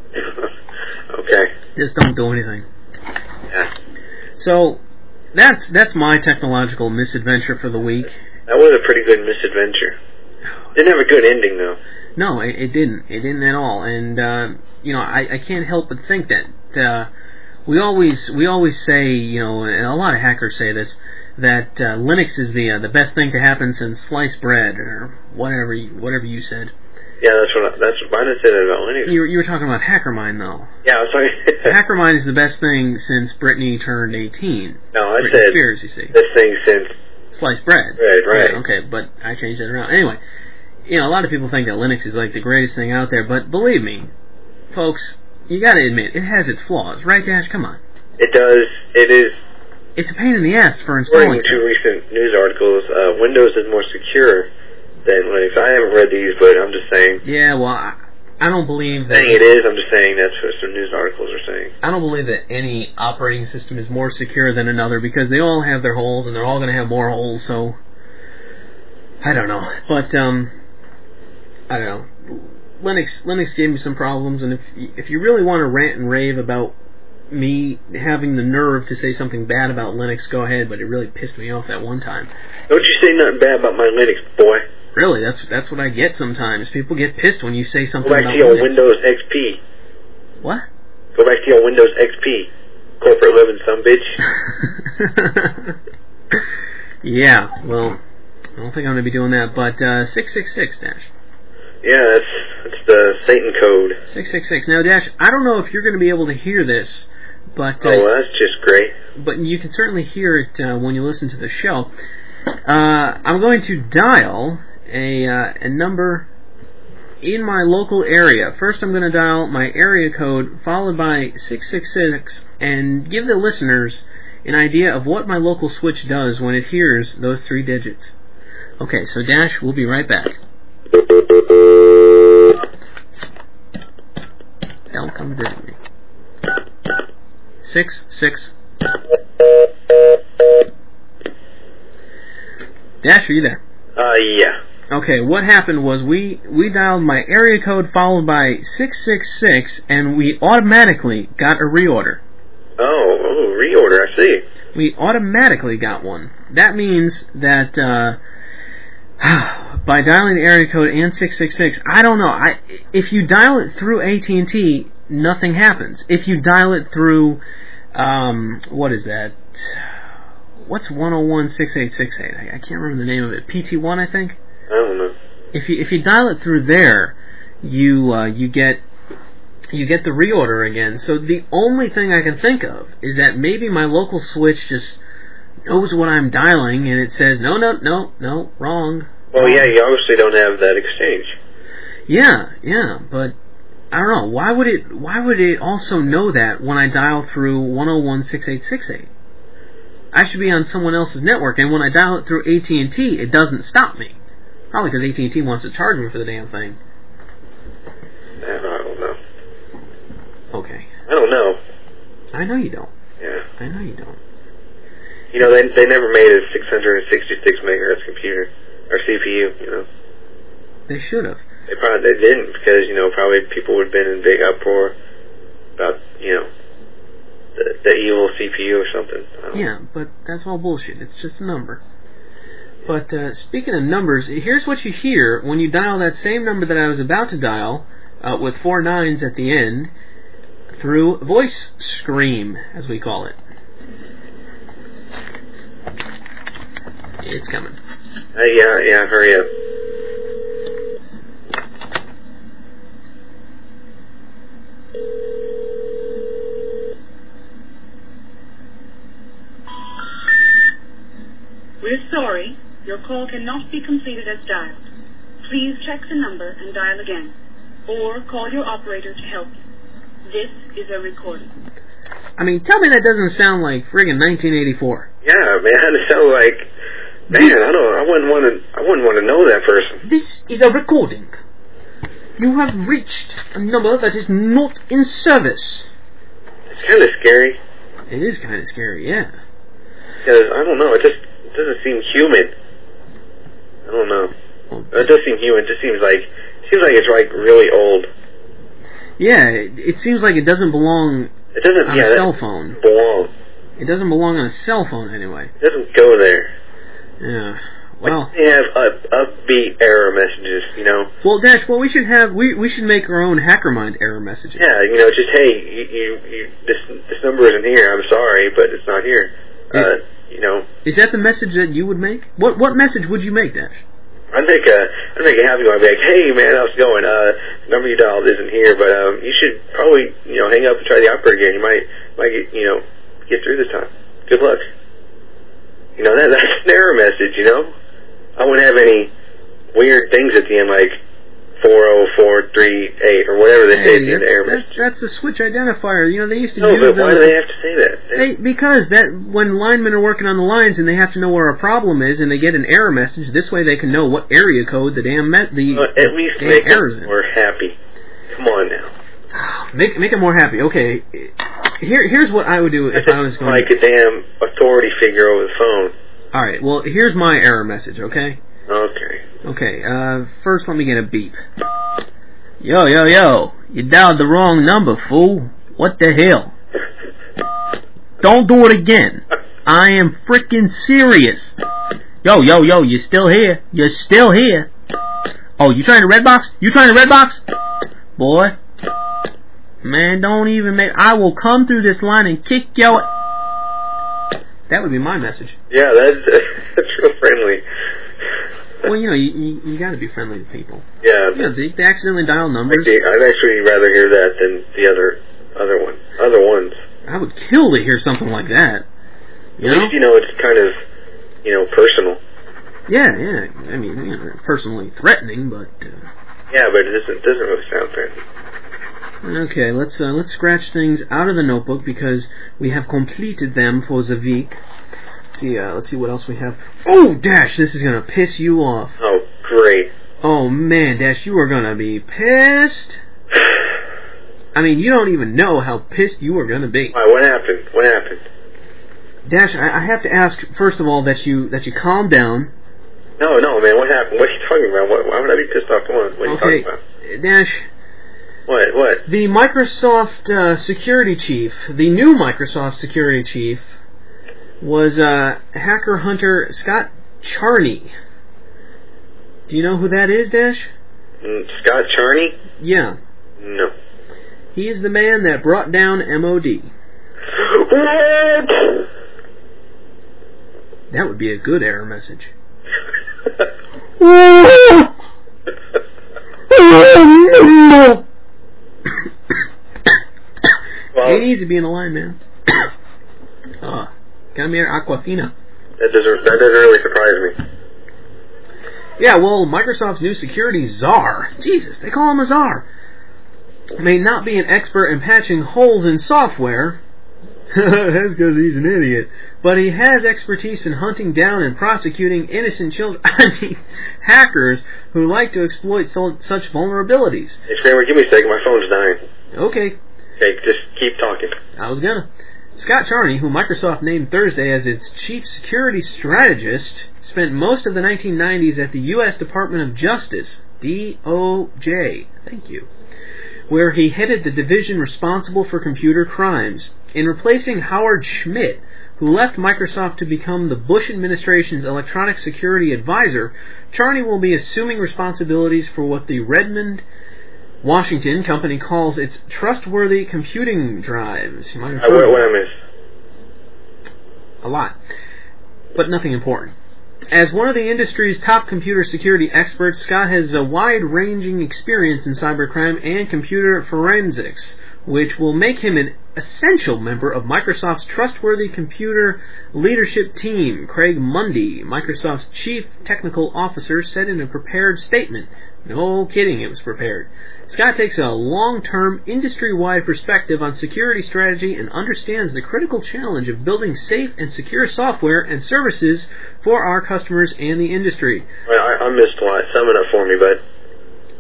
Okay. Just don't do anything. Yeah. So, that's that's my technological misadventure for the week. That was a pretty good misadventure. Didn't have a good ending, though. No, it, it didn't. It didn't at all. And, uh, you know, I, I can't help but think that uh, we always we always say, you know, and a lot of hackers say this, that uh, Linux is the uh, the best thing to happen since sliced bread, or whatever you, whatever you said. Yeah, that's what I, that's what I said about Linux. You, you were talking about HackerMind, though. Yeah, I was talking. HackerMind is the best thing since Britney turned eighteen. No, I Britney said Spears, you see. This thing since sliced bread. Right, right. Yeah, okay, but I changed that around. Anyway, you know, a lot of people think that Linux is like the greatest thing out there, but believe me, folks, you got to admit it has its flaws, right, Dash? Come on. It does. It is. It's a pain in the ass for installing. According to recent news articles, uh, Windows is more secure than Linux. I haven't read these, but I'm just saying. Yeah, well, I, I don't believe that. Saying it is, I'm just saying that's what some news articles are saying. I don't believe that any operating system is more secure than another, because they all have their holes, and they're all going to have more holes. So I don't know, but um, I don't know. Linux Linux gave me some problems, and if if you really want to rant and rave about me having the nerve to say something bad about Linux, go ahead, but it really pissed me off that one time. Don't you say nothing bad about my Linux, boy. Really, that's that's what I get sometimes. People get pissed when you say something Go back about to your Linux. Windows X P. What? Go back to your Windows X P. Corporate living, some bitch. Yeah, well, I don't think I'm going to be doing that, but uh, six six six, Dash. Yeah, that's, that's the Satan code. six six six. Now, Dash, I don't know if you're going to be able to hear this, but... Uh, oh, well, that's just great. But you can certainly hear it uh, when you listen to the show. Uh, I'm going to dial a, uh, a number in my local area. First, I'm going to dial my area code, followed by six six six, and give the listeners an idea of what my local switch does when it hears those three digits. Okay, so Dash, we'll be right back. They'll come visit me. Six, six. Dash, are you there? Uh, yeah. Okay, what happened was we, we dialed my area code followed by six six six, and we automatically got a reorder. Oh, oh, reorder, I see. We automatically got one. That means that uh, by dialing the area code and six six six, I don't know. I if you dial it through A T and T, nothing happens. If you dial it through, um, what is that? What's one oh one six eight six eight? I, I can't remember the name of it. P T one, I think. I don't know. If you if you dial it through there, you uh, you get you get the reorder again. So the only thing I can think of is that maybe my local switch just knows what I'm dialing, and it says no, no, no, no, wrong. Well, yeah, you obviously don't have that exchange. Yeah, yeah, but I don't know. Why would it? Why would it also know that when I dial through one oh one six eight six eight? I should be on someone else's network, and when I dial it through A T and T, it doesn't stop me. Probably because A T and T wants to charge me for the damn thing. I don't know. Okay. I don't know. I know you don't. Yeah. I know you don't. You know, they they never made a six hundred sixty-six megahertz computer or C P U. You know. They should have. They probably they didn't because you know probably people would have been in big uproar about you know the the evil C P U or something. I don't Yeah, know. but that's all bullshit. It's just a number. But uh, speaking of numbers, here's what you hear when you dial that same number that I was about to dial uh, with four nines at the end through Voice Scream, as we call it. It's coming. Uh, yeah, yeah. Hurry up. We're sorry, your call cannot be completed as dialed. Please check the number and dial again, or call your operator to help you. This is a recording. I mean, tell me that doesn't sound like friggin' nineteen eighty-four. Yeah, man. It sounds like man. I don't. I wouldn't want to. I wouldn't want to know that person. This is a recording. You have reached a number that is not in service. It's kind of scary. It is kind of scary, yeah. Because, I don't know, it just it doesn't seem human. I don't know. Well, It does seem human. It just seems like, it seems like it's like really old. yeah, it, it seems like it doesn't belong It doesn't, on yeah, a that cell phone. belong. It doesn't belong on a cell phone anyway. It doesn't go there. Yeah. Well, They have up, upbeat error messages, you know. well, Dash. What we should have, we we should make our own HackerMind error messages. Yeah, you know, just hey, you, you, you this this number isn't here. I'm sorry, but it's not here. Uh, you know, Is that the message that you would make? What what message would you make, Dash? I'd make a I'd make a happy one. I'd be like, hey man, how's it going? Uh, the number you dialed isn't here, but um, you should probably you know hang up and try the operator again. You might might get you know get through this time. Good luck. You know that that's an error message. You know. I wouldn't have any weird things at the end like four oh four three eight or whatever they say at the end of error that's, message. that's the switch identifier. You know, they used to No, use but those. why do they have to say that? They, Hey, because that when linemen are working on the lines and they have to know where a problem is and they get an error message, this way they can know what area code the damn me- the uh, at least damn make errors them in. more happy. Come on now. Make make it more happy. Okay, here here's what I would do if I was going. Like a damn authority figure over the phone. All right. Well, here's my error message. Okay. Okay. Okay. Uh, first, let me get a beep. Yo yo yo! You dialed the wrong number, fool. What the hell? Don't do it again. I am freaking serious. Yo yo yo! You still here? You're still here? Oh, you trying to red box? You trying to red box? Boy. Man, don't even make... I will come through this line and kick your... That would be my message. Yeah, that's that's real friendly. Well, you know, you, you, you got to be friendly to people. Yeah, You know, they, they accidentally dial numbers. I'd, I'd actually rather hear that than the other other one, other ones. I would kill to hear something like that. You At know? least you know it's kind of, you know, personal. Yeah, yeah. I mean, you know, personally threatening, but... Uh, Yeah, but it doesn't doesn't really sound threatening. Okay, let's uh, let's scratch things out of the notebook because we have completed them for the week. Let's see, uh, let's see what else we have. Oh, Dash, this is gonna piss you off. Oh, great. Oh man, Dash, you are gonna be pissed. I mean, you don't even know how pissed you are gonna be. Why? What happened? What happened? Dash, I, I have to ask first of all that you that you calm down. No, no, man. What happened? What are you talking about? What, why would I be pissed off? Come on. What are you Okay, talking about? Dash. What? What? The Microsoft uh, security chief, the new Microsoft security chief, was uh, hacker hunter Scott Charney. Do you know who that is, Dash? Mm, Scott Charney? Yeah. No. He is the man that brought down M O D. What? That would be a good error message. Well, He needs to be in the line, man. uh, come here, Aquafina. that doesn't that doesn't really surprise me. Yeah, well, Microsoft's new security czar, Jesus, they call him a czar, may not be an expert in patching holes in software. That's because he's an idiot. But he has expertise in hunting down and prosecuting innocent children, I mean, hackers who like to exploit so, such vulnerabilities. Hey, Kramer, give me a second. My phone's dying. Okay, Okay, just keep talking. I was gonna. Scott Charney, who Microsoft named Thursday as its chief security strategist, spent most of the nineteen nineties at the U S Department of Justice, D O J, thank you, where he headed the division responsible for computer crimes. In replacing Howard Schmidt, who left Microsoft to become the Bush administration's electronic security advisor, Charney will be assuming responsibilities for what the Redmond, Washington company calls its trustworthy computing drives. You might have Uh, heard what, of what that. I missed? A lot, but nothing important. As one of the industry's top computer security experts, Scott has a wide-ranging experience in cybercrime and computer forensics, which will make him an essential member of Microsoft's trustworthy computer leadership team. Craig Mundy, Microsoft's chief technical officer, said in a prepared statement. No kidding, it was prepared. Scott takes a long-term, industry-wide perspective on security strategy and understands the critical challenge of building safe and secure software and services for our customers and the industry. Well, I, I missed a lot. Sum it up for me, bud.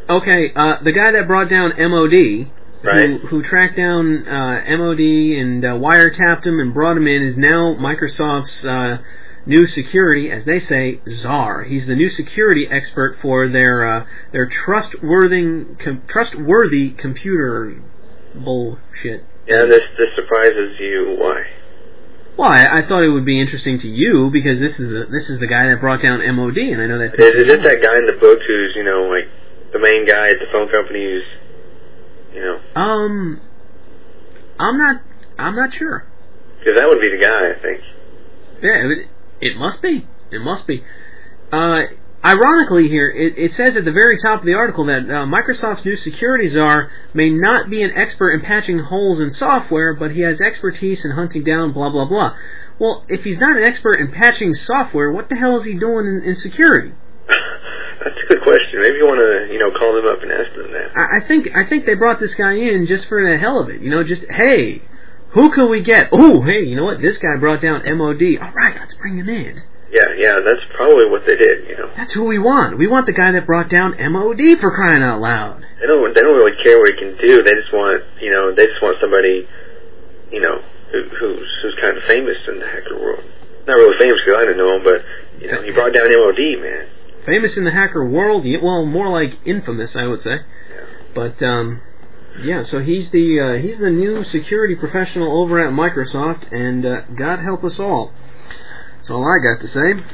Okay, uh, the guy that brought down M O D, Right. who, who tracked down uh, M O D and uh, wiretapped him and brought him in, is now Microsoft's uh, new security, as they say, czar. He's the new security expert for their uh, their trustworthy com- trustworthy computer bullshit. Yeah, this this surprises you. Why? Well, I, I thought it would be interesting to you because this is the, this is the guy that brought down M O D, and I know that. Is, is it that guy in the book who's, you know, like the main guy at the phone company who's, you know? Um, I'm not. I'm not sure. Because that would be the guy, I think. Yeah, it, it must be. It must be. Uh, ironically, here it, it says at the very top of the article that uh, Microsoft's new security czar may not be an expert in patching holes in software, but he has expertise in hunting down blah blah blah. Well, if he's not an expert in patching software, what the hell is he doing in, in security? That's a good question. Maybe you want to, you know, call them up and ask them that. I, I think I think they brought this guy in just for the hell of it. You know, just hey, who can we get? Oh, hey, you know what? This guy brought down M O D. All right, let's bring him in. Yeah, yeah, that's probably what they did, you know. That's who we want. We want the guy that brought down M O D, for crying out loud. They don't they don't really care what he can do. They just want, you know, they just want somebody, you know, who, who's who's kind of famous in the hacker world. Not really famous because I didn't know him, but you know, he brought down M O D, man. Famous in the hacker world, well, more like infamous, I would say. Yeah. But um, yeah, so he's the uh, he's the new security professional over at Microsoft, and uh, God help us all. That's all I got to say.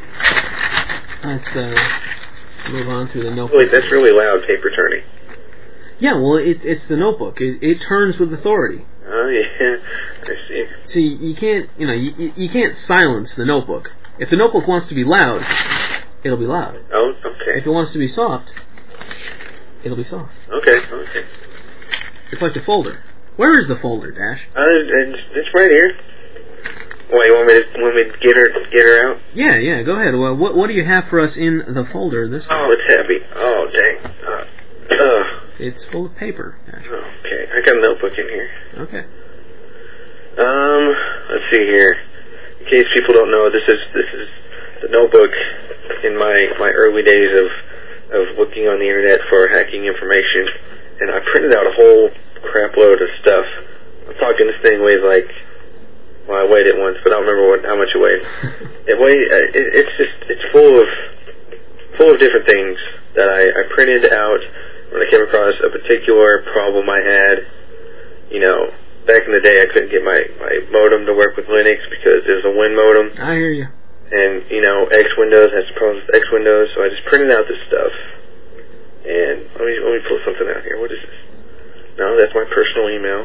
Let's uh, move on through the notebook. Wait, that's really loud paper turning. Yeah, well, it, it's the notebook. It, it turns with authority. Oh yeah, I see. See, you can't, you know, you, you can't silence the notebook. If the notebook wants to be loud, it'll be loud. Oh, okay. If it wants to be soft, it'll be soft. Okay, okay. It's like the folder. Where is the folder, Dash? Uh, it's, it's right here. Wait, you want me to want me to get her get her out? Yeah, yeah. Go ahead. Well, what what do you have for us in the folder this week? Oh, it's heavy. Oh, dang. Uh, uh. It's full of paper, Dash. Okay, I got a notebook in here. Okay. Um, let's see here. In case people don't know, this is this is the notebook in my my early days of of looking on the internet for hacking information, and I printed out a whole crap load of stuff. I'm talking this thing weighs like, well, I weighed it once, but I don't remember what how much it weighed. It weighed. Uh, it, it's just it's full of full of different things that I, I printed out when I came across a particular problem I had. You know, back in the day, I couldn't get my, my modem to work with Linux because it was a Win modem. I hear you. And, you know, X Windows has problems with X Windows, so I just printed out this stuff. And let me let me pull something out here. What is this? No, that's my personal email.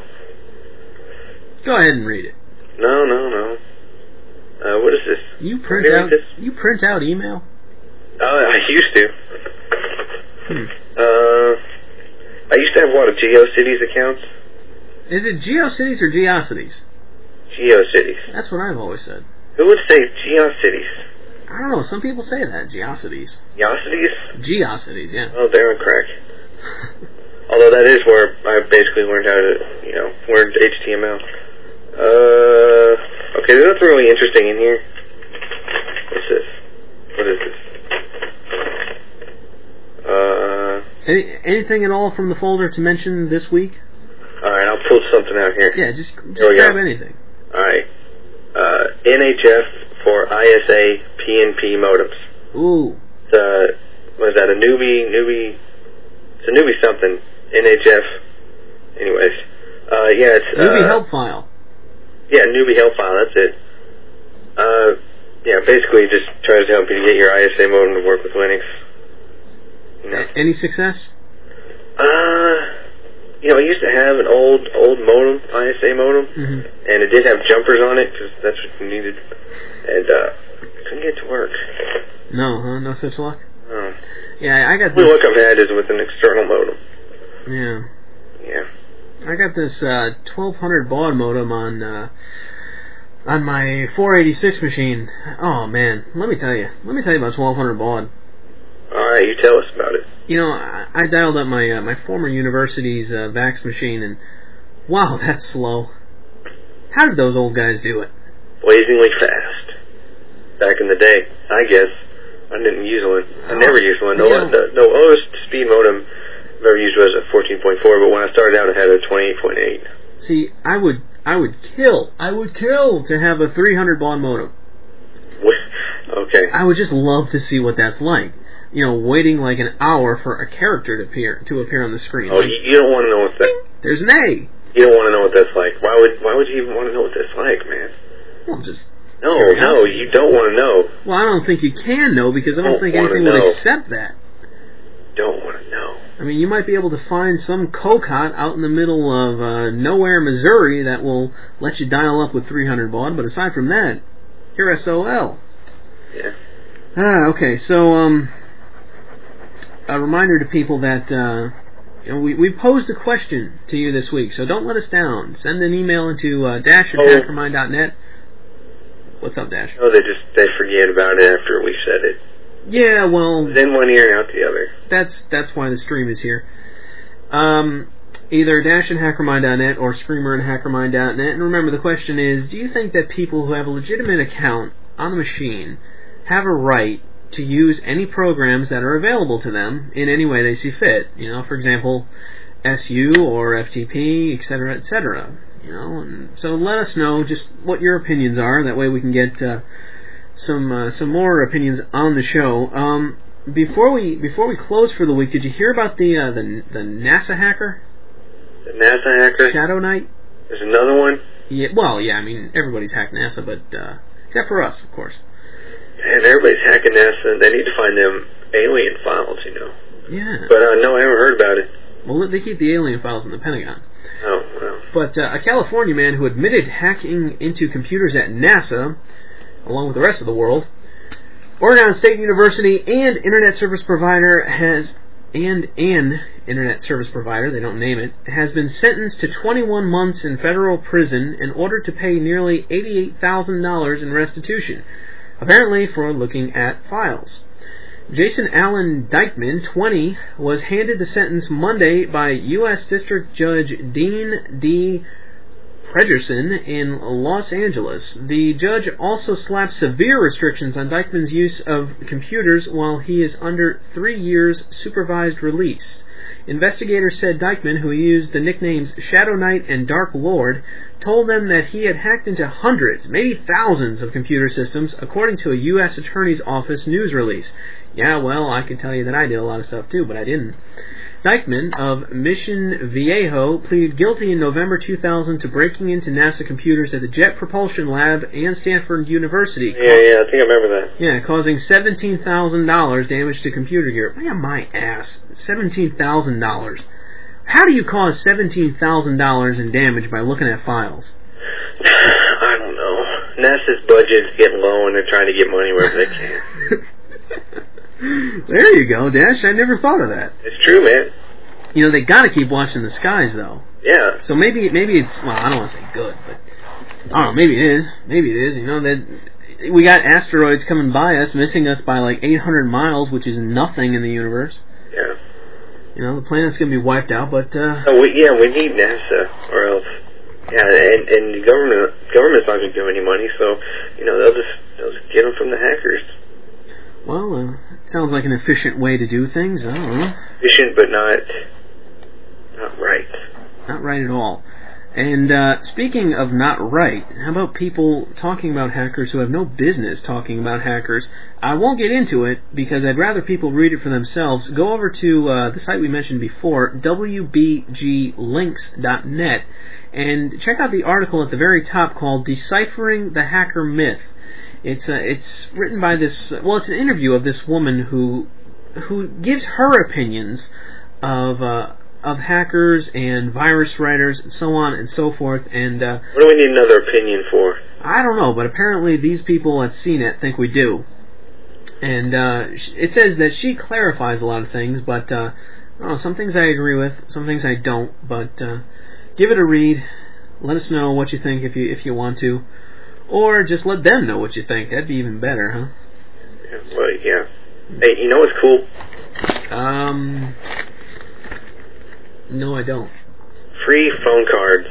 Go ahead and read it. No, no, no. Uh, what is this? You print Can I out read this? you print out email? Uh, I used to. Hmm. Uh, I used to have a lot of GeoCities accounts. Is it GeoCities or Geocities? GeoCities. That's what I've always said. Who would say GeoCities? I don't know. Some people say that Geocities. Geocities? Geocities, yeah. Oh, they're on crack. Although that is where I basically learned how to, you know, learn H T M L. Uh, okay, there's nothing really interesting in here. What's this? What is this? Uh, Any, anything at all from the folder to mention this week? alright, I'll pull something out here. Yeah, just, just Here we grab go. anything. Alright. Uh, N H F for I S A P N P modems. Ooh. It's, uh, what is that, a newbie, newbie, it's a newbie something. N H F. Anyways. Uh, yeah, it's, Newbie uh, help file. Yeah, newbie help file, that's it. Uh, yeah, basically just tries to help you get your I S A modem to work with Linux. You know. Any success? Uh, you know, I used to have an old, old modem, I S A modem, Mm-hmm. and it did have jumpers on it, because that's what you needed, and, uh, couldn't get it to work. No, huh? No such luck? Oh. Yeah, I got The only this. luck I've had is with an external modem. Yeah. Yeah. I got this uh, twelve hundred baud modem on uh, on my four eighty-six machine. Oh man, let me tell you, let me tell you about twelve hundred baud. All right, you tell us about it. You know, I, I dialed up my uh, my former university's uh, VAX machine, and wow, that's slow. How did those old guys do it? Blazingly fast. Back in the day, I guess. I didn't use one. I never used one. No, Yeah. the, the lowest speed modem never used was a fourteen point four, but when I started out, I had a twenty-eight point eight. See, I would I would kill, I would kill to have a three hundred baud modem. Okay. I would just love to see what that's like. You know, waiting like an hour for a character to appear to appear on the screen. Oh, like, you, you don't want to know what that. There's an A. You don't want to know what that's like. Why would Why would you even want to know what that's like, man? Well, just no, curiosity. no, you don't want to know. Well, I don't think you can know because I don't, don't think wanna anything know. would accept that. Don't want to know. I mean, you might be able to find some cocot out in the middle of uh, nowhere, Missouri, that will let you dial up with three hundred baud. But aside from that, you're S O L. Yeah. Ah, okay. So, um, a reminder to people that uh, you know, we we posed a question to you this week, so don't let us down. Send an email into uh, dash at Oh. hackermind dot net. What's up, Dash? No, they just they forget about it after we said it. Yeah, well, Then one ear and out the other. that's that's why the stream is here. Um, either dash at hackermind dot net or screamer at hackermind dot net. And remember, the question is, do you think that people who have a legitimate account on the machine have a right to use any programs that are available to them in any way they see fit? You know, for example, S U or F T P, et cetera, et cetera. You know, and so let us know just what your opinions are. That way we can get uh, some uh, some more opinions on the show. Um, before we before we close for the week, did you hear about the uh, the the NASA hacker? The NASA hacker? Shadow Knight? There's another one? Yeah. Well, yeah. I mean, everybody's hacked NASA, but uh, except for us, of course. And everybody's hacking NASA. They need to find them alien files, you know. Yeah. But uh, no, I haven't heard about it. Well, they keep the alien files in the Pentagon. Oh, well. But uh, a California man who admitted hacking into computers at NASA, along with the rest of the world, Oregon State University and Internet Service Provider has, and an Internet Service Provider, they don't name it, has been sentenced to twenty-one months in federal prison in order to pay nearly eighty-eight thousand dollars in restitution, apparently for looking at files. Jason Allen Dykeman, twenty, was handed the sentence Monday by U S District Judge Dean D. Pregerson in Los Angeles. The judge also slapped severe restrictions on Dykeman's use of computers while he is under three years supervised release. Investigators said Dykeman, who used the nicknames Shadow Knight and Dark Lord, told them that he had hacked into hundreds, maybe thousands of computer systems, according to a U S Attorney's Office news release. Yeah, well, I can tell you that I did a lot of stuff too, but I didn't. Dykeman of Mission Viejo pleaded guilty in November two thousand to breaking into NASA computers at the Jet Propulsion Lab and Stanford University. Yeah, yeah, I think I remember that. Yeah, causing seventeen thousand dollars damage to computer gear. Man, my ass. seventeen thousand dollars. How do you cause seventeen thousand dollars in damage by looking at files? I don't know. NASA's budget's getting low and they're trying to get money wherever they can. There you go, Dash. I never thought of that. It's true, man. You know, they gotta keep watching the skies, though. Yeah. So maybe maybe it's, well, I don't want to say good, but I don't know, maybe it is. Maybe it is. You know, that we got asteroids coming by us, missing us by like eight hundred miles, which is nothing in the universe. Yeah. You know, the planet's going to be wiped out, but... Uh, oh, we, yeah, we need NASA, or else... Yeah, and, and the government, government's not going to give any money, so, you know, they'll just, they'll just get them from the hackers. Well, uh, sounds like an efficient way to do things. I don't know. Efficient, but not... not right. Not right at all. And uh, speaking of not right, how about people talking about hackers who have no business talking about hackers? I won't get into it because I'd rather people read it for themselves. Go over to uh, the site we mentioned before, w b g links dot net, and check out the article at the very top called Deciphering the Hacker Myth. It's uh, it's written by this, well, it's an interview of this woman who who gives her opinions of... Uh, of hackers and virus writers and so on and so forth. And uh, what do we need another opinion for? I don't know, but apparently these people at C net think we do. And uh, it says that she clarifies a lot of things, but uh, I don't know, some things I agree with, some things I don't. But uh, give it a read. Let us know what you think if you if you want to, or just let them know what you think. That'd be even better, huh? Yeah, well, yeah. Hey, you know what's cool? Um. No, I don't. Free phone cards.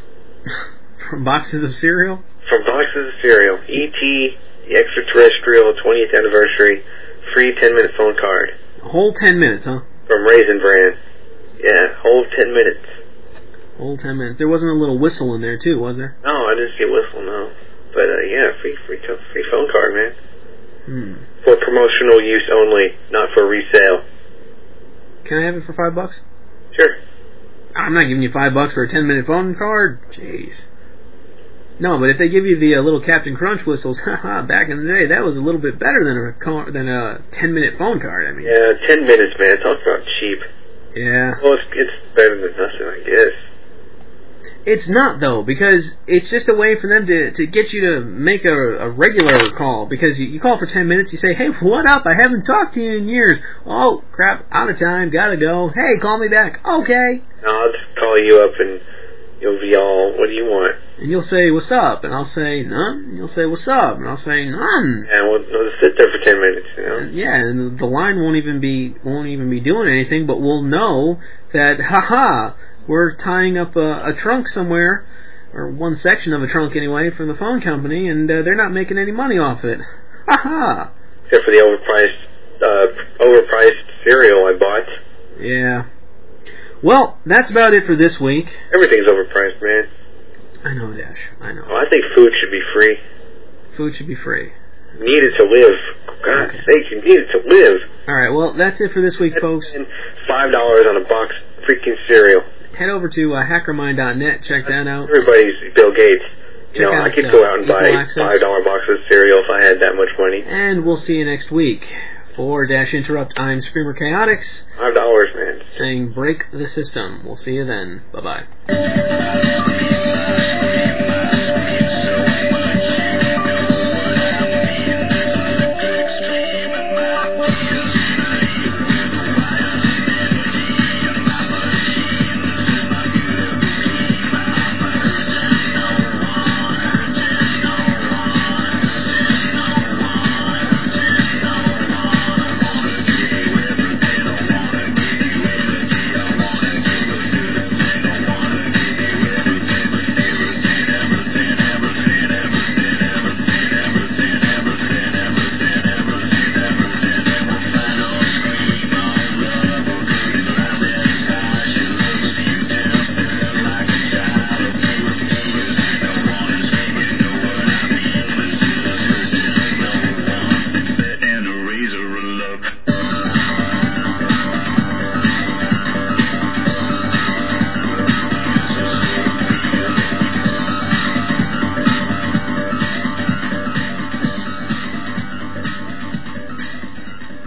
From boxes of cereal? From boxes of cereal. E T, the extraterrestrial twentieth anniversary, free ten minute phone card. A whole ten minutes, huh? From Raisin Bran. Yeah, whole ten minutes. Whole ten minutes. There wasn't a little whistle in there too, was there? No, I didn't see a whistle, no. But uh, yeah, free free free phone card, man. Hmm. For promotional use only, not for resale. Can I have it for five bucks? Sure. I'm not giving you five bucks for a ten minute phone card. Jeez. No, but if they give you the uh, little Captain Crunch whistles, haha, back in the day, that was a little bit better than a car- than a ten minute phone card. I mean. Yeah, ten minutes, man. Talk about cheap. Yeah. Well, it's, it's better than nothing, I guess. It's not, though, because it's just a way for them to, to get you to make a, a regular call. Because you, you call for ten minutes, you say, hey, what up? I haven't talked to you in years. Oh, crap, out of time, gotta go. Hey, call me back. Okay. No, I'll just call you up and you'll be all, what do you want? And you'll say, what's up? And I'll say, none. And you'll say, what's up? And I'll say, none. And we'll, we'll just sit there for ten minutes, you know? And yeah, and the line won't even be won't even be doing anything, but we'll know that, haha, we're tying up a, a trunk somewhere, or one section of a trunk anyway, from the phone company, and uh, they're not making any money off it. Ha ha! Except for the overpriced, uh, overpriced cereal I bought. Yeah. Well, that's about it for this week. Everything's overpriced, man. I know, Dash. I know. Oh, I think food should be free. Food should be free. Need it to live. God's Okay. sake, you need it to live. All right, well, that's it for this week, folks. Five dollars on a box of freaking cereal. Head over to uh, hackermind dot net. Check that out. Everybody's Bill Gates. You Check know, out, I could uh, go out and Equal buy Access. five dollar boxes of cereal if I had that much money. And we'll see you next week. For Dash Interrupt, I'm Screamer Chaotix, Five dollars, man. saying break the system. We'll see you then. Bye-bye.